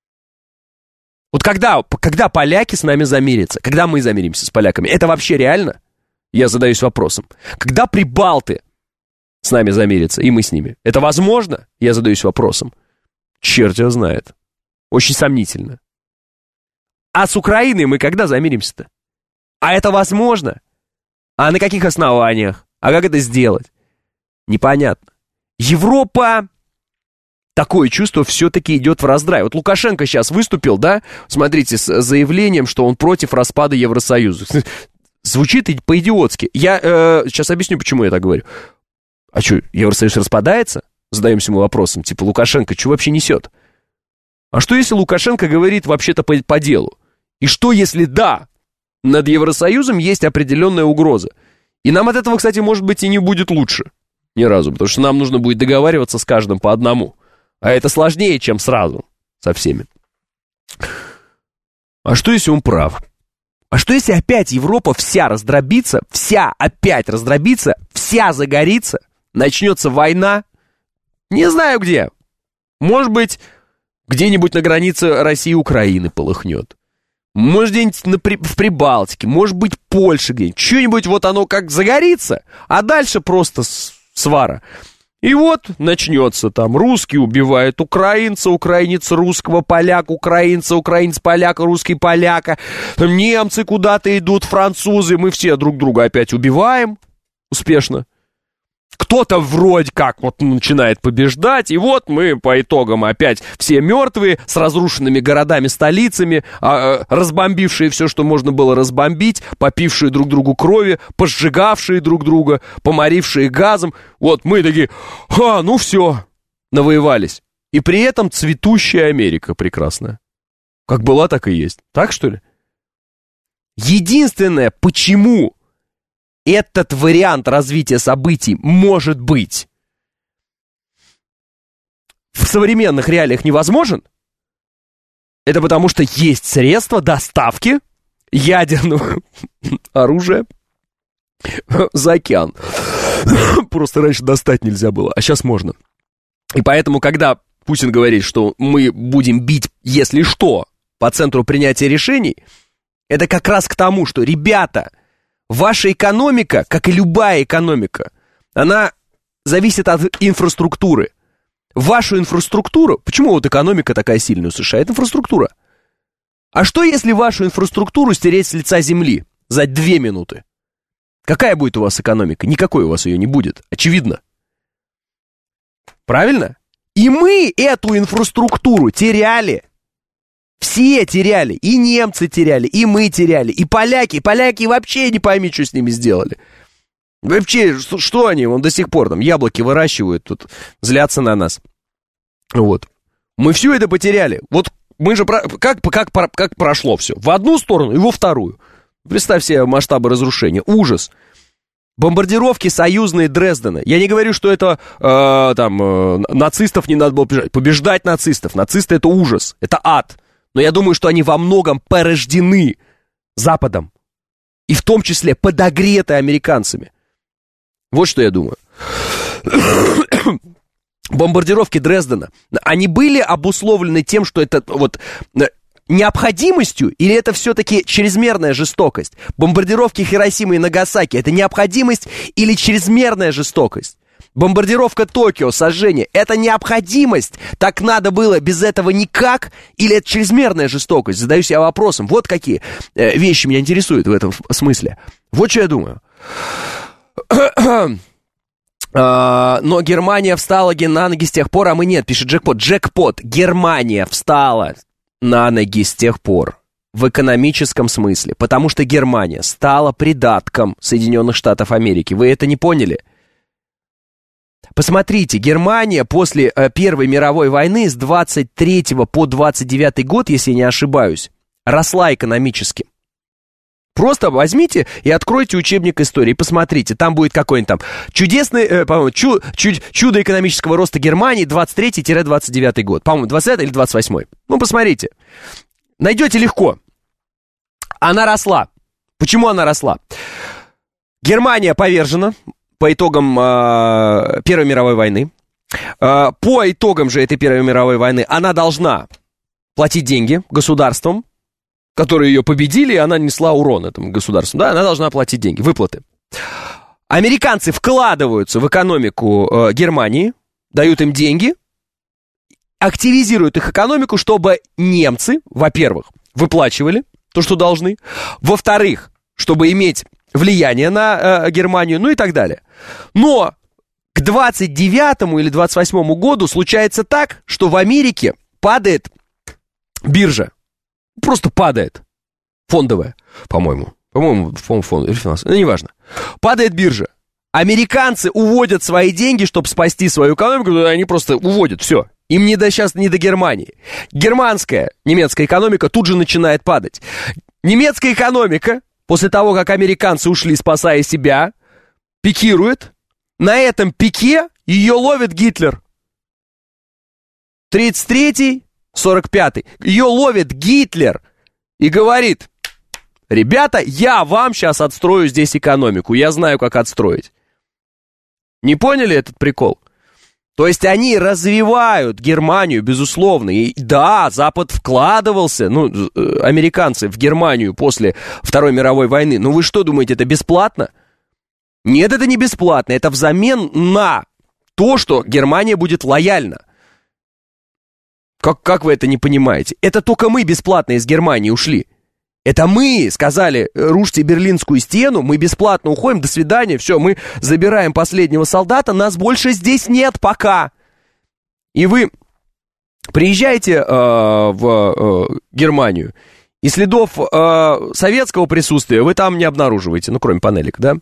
Вот когда, когда поляки с нами замирятся? Когда мы замиримся с поляками? Это вообще реально? Я задаюсь вопросом. Когда прибалты с нами замирятся, и мы с ними? Это возможно? Я задаюсь вопросом. Черт его знает. Очень сомнительно. А с Украиной мы когда замиримся-то? А это возможно? А на каких основаниях? А как это сделать? Непонятно. Европа, такое чувство, все-таки идет в раздрай. Вот Лукашенко сейчас выступил, да, смотрите, с заявлением, что он против распада Евросоюза. Звучит по-идиотски. Я э, сейчас объясню, почему я так говорю. А что, Евросоюз распадается? Задаемся мы вопросом, типа, Лукашенко, что вообще несет? А что, если Лукашенко говорит вообще-то по, по делу? И что, если да, над Евросоюзом есть определенная угроза? И нам от этого, кстати, может быть, и не будет лучше. Ни разу, потому что нам нужно будет договариваться с каждым по одному. А это сложнее, чем сразу со всеми. А что, если он прав? А что, если опять Европа вся раздробится, вся опять раздробится, вся загорится, начнется война? Не знаю где. Может быть, где-нибудь на границе России и Украины полыхнет. Может, где-нибудь на При... в Прибалтике, может быть, Польша где-нибудь. Что-нибудь вот оно как загорится, а дальше просто свара. И вот начнется там, русский убивает украинца, украинец русского, поляк украинца, украинец поляка, русский поляка, там немцы куда-то идут, французы, мы все друг друга опять убиваем успешно. Кто-то вроде как вот начинает побеждать, и вот мы по итогам опять все мертвые, с разрушенными городами, столицами, а, разбомбившие все, что можно было разбомбить, попившие друг другу крови, пожигавшие друг друга, поморившие газом. Вот мы такие, а, ну все, навоевались. И при этом цветущая Америка прекрасная. Как была, так и есть. Так, что ли? Единственное, почему этот вариант развития событий может быть в современных реалиях невозможен, это потому что есть средства доставки ядерного оружия за океан. Просто раньше достать нельзя было, а сейчас можно. И поэтому, когда Путин говорит, что мы будем бить, если что, по центру принятия решений, это как раз к тому, что, ребята, ваша экономика, как и любая экономика, она зависит от инфраструктуры. Вашу инфраструктуру... Почему вот экономика такая сильная у США? Это инфраструктура. А что, если вашу инфраструктуру стереть с лица земли за две минуты? Какая будет у вас экономика? Никакой у вас ее не будет. Очевидно. Правильно? И мы эту инфраструктуру теряли. Все теряли, и немцы теряли, и мы теряли, и поляки. Поляки вообще не пойми, что с ними сделали. Вообще, что, что они, вон до сих пор там яблоки выращивают, тут злятся на нас. Вот. Мы все это потеряли. Вот мы же, про, как, как, как прошло все? В одну сторону и во вторую. Представь себе масштабы разрушения. Ужас. Бомбардировки союзные Дрездена. Я не говорю, что это э, там э, нацистов не надо было побеждать. Побеждать нацистов. Нацисты — это ужас, это ад. Но я думаю, что они во многом порождены Западом. И в том числе подогретая американцами. Вот что я думаю. Бомбардировки Дрездена, они были обусловлены тем, что это вот необходимостью, или это все-таки чрезмерная жестокость? Бомбардировки Хиросимы и Нагасаки — это необходимость или чрезмерная жестокость? Бомбардировка Токио, сожжение — это необходимость? Так надо было, без этого никак? Или это чрезмерная жестокость? Задаюсь я вопросом. Вот какие э, вещи меня интересуют в этом смысле. Вот что я думаю. Но Германия встала на ноги с тех пор, а мы нет, пишет Джекпот. Джекпот. Германия встала на ноги с тех пор в экономическом смысле, потому что Германия стала придатком Соединенных Штатов Америки. Вы это не поняли? Посмотрите, Германия после э, Первой мировой войны с двадцать третьего по двадцать девятый год, если я не ошибаюсь, росла экономически. Просто возьмите и откройте учебник истории, посмотрите, там будет какой-нибудь там чудесный, э, по-моему, чу, чу, чудо экономического роста Германии двадцать третий — двадцать девятый год. По-моему, двадцать девятый или двадцать восьмой. Ну, посмотрите. Найдете легко. Она росла. Почему она росла? Германия повержена по итогам э, Первой мировой войны. Э, по итогам же этой Первой мировой войны она должна платить деньги государствам, которые ее победили, и она несла урон этому государству. Да, она должна платить деньги, выплаты. Американцы вкладываются в экономику э, Германии, дают им деньги, активизируют их экономику, чтобы немцы, во-первых, выплачивали то, что должны, во-вторых, чтобы иметь влияние на э, Германию, ну и так далее. Но к двадцать девятому или двадцать восьмому году случается так, что в Америке падает биржа. Просто падает. Фондовая, по-моему. По-моему, фонд или финансовая. Ну, неважно. Падает биржа. Американцы уводят свои деньги, чтобы спасти свою экономику. Они просто уводят, все. Им не до, сейчас не до Германии. Германская, немецкая экономика тут же начинает падать. Немецкая экономика, после того, как американцы ушли, спасая себя, пикирует. На этом пике ее ловит Гитлер. тридцать третий сорок пятый. Ее ловит Гитлер и говорит: ребята, я вам сейчас отстрою здесь экономику. Я знаю, как отстроить. Не поняли этот прикол? То есть они развивают Германию, безусловно. И да, Запад вкладывался, ну, американцы в Германию после Второй мировой войны. Ну вы что думаете, это бесплатно? Нет, это не бесплатно. Это взамен на то, что Германия будет лояльна. Как, как вы это не понимаете? Это только мы бесплатно из Германии ушли. Это мы сказали: рушьте Берлинскую стену, мы бесплатно уходим, до свидания, все, мы забираем последнего солдата, нас больше здесь нет пока. И вы приезжаете э, в э, Германию, и следов э, советского присутствия вы там не обнаруживаете, ну, кроме панелек, да?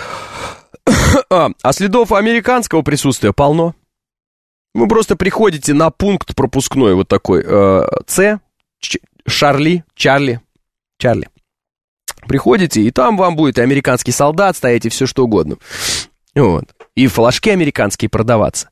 А следов американского присутствия полно. Вы просто приходите на пункт пропускной вот такой, э, С, Ч, Шарли, Чарли, Чарли. Приходите, и там вам будет и американский солдат стоять, и все что угодно. Вот. И флажки американские продаваться.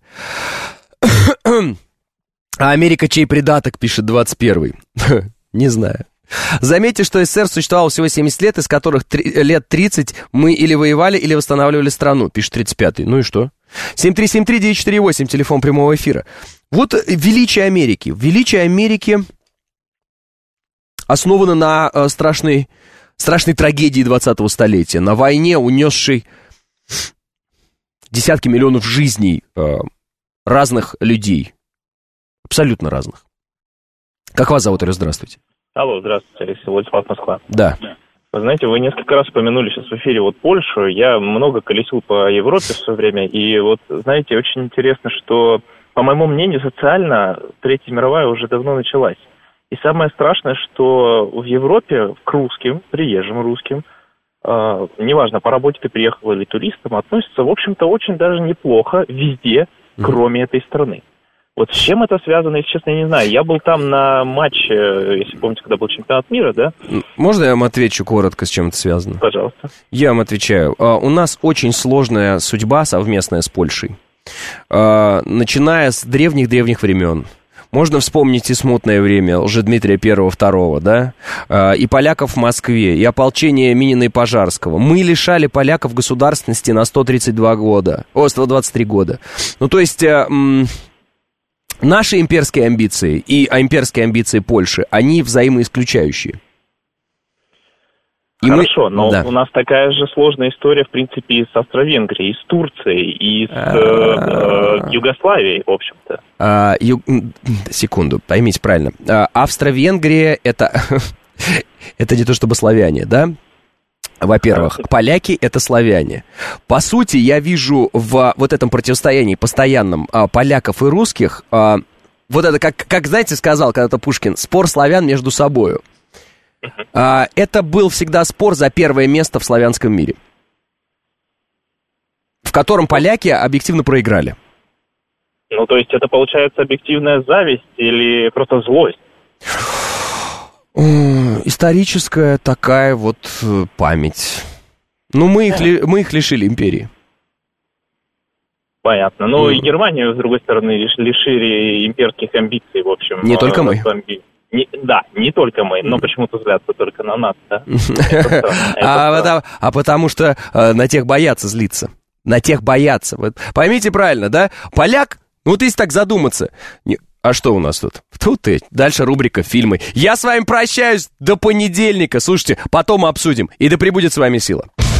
А Америка чей придаток, пишет двадцать первый. Не знаю. Заметьте, что СССР существовал всего семьдесят лет, из которых лет тридцать мы или воевали, или восстанавливали страну, пишет тридцать пятый. Ну и что? семь три семь три девять четыре восемь, телефон прямого эфира. Вот величие Америки. Величие Америки основано на э, страшной, страшной трагедии двадцатого столетия, на войне, унесшей десятки миллионов жизней э, разных людей. Абсолютно разных. Как вас зовут, Алло, здравствуйте. Алло, здравствуйте, Алексей, Владислав, Москва. Да. Вы знаете, вы несколько раз упомянули сейчас в эфире вот Польшу. Я много колесил по Европе в свое время. И вот, знаете, очень интересно, что, по моему мнению, социально Третья мировая уже давно началась. И самое страшное, что в Европе к русским, приезжим русским, э, неважно, по работе ты приехал или туристам, относятся, в общем-то, очень даже неплохо везде, кроме этой страны. Вот с чем это связано, если честно, я не знаю. Я был там на матче, если помните, когда был чемпионат мира, да? Можно я вам отвечу коротко, с чем это связано? Пожалуйста. Я вам отвечаю. У нас очень сложная судьба совместная с Польшей. Начиная с древних-древних времен. Можно вспомнить и смутное время Лжедмитрия Первого-Второго, да? И поляков в Москве, и ополчение Минина и Пожарского. Мы лишали поляков государственности на сто тридцать два года. О, сто двадцать три года. Ну, то есть... Наши имперские амбиции и имперские амбиции Польши, они взаимоисключающие. И Хорошо, мы... но да. у нас такая же сложная история, в принципе, и с Австро-Венгрией, и с Турцией, и с э, э, Югославией, в общем-то. А, ю... Секунду, поймите правильно. А, Австро-Венгрия это... это не то чтобы славяне, да? Во-первых, поляки — это славяне. По сути, я вижу в вот этом противостоянии постоянном а, поляков и русских, а, вот это, как, как, знаете, сказал когда-то Пушкин, спор славян между собою. А, это был всегда спор за первое место в славянском мире, в котором поляки объективно проиграли. Ну, то есть это, получается, объективная зависть или просто злость? Историческая такая вот память. Ну, мы их, ли, мы их лишили империи. Понятно. Ну, mm. и Германию, с другой стороны, лиш, лишили имперских амбиций, в общем. Не только мы. Амби... Не, да, не только мы, но почему-то злятся только на нас, да? А потому что на тех боятся злиться. На тех боятся. Поймите правильно, да? Поляк, ну вот если так задуматься... А что у нас тут? Тут и дальше рубрика «Фильмы». Я с вами прощаюсь до понедельника. Слушайте, потом обсудим. И да пребудет с вами сила.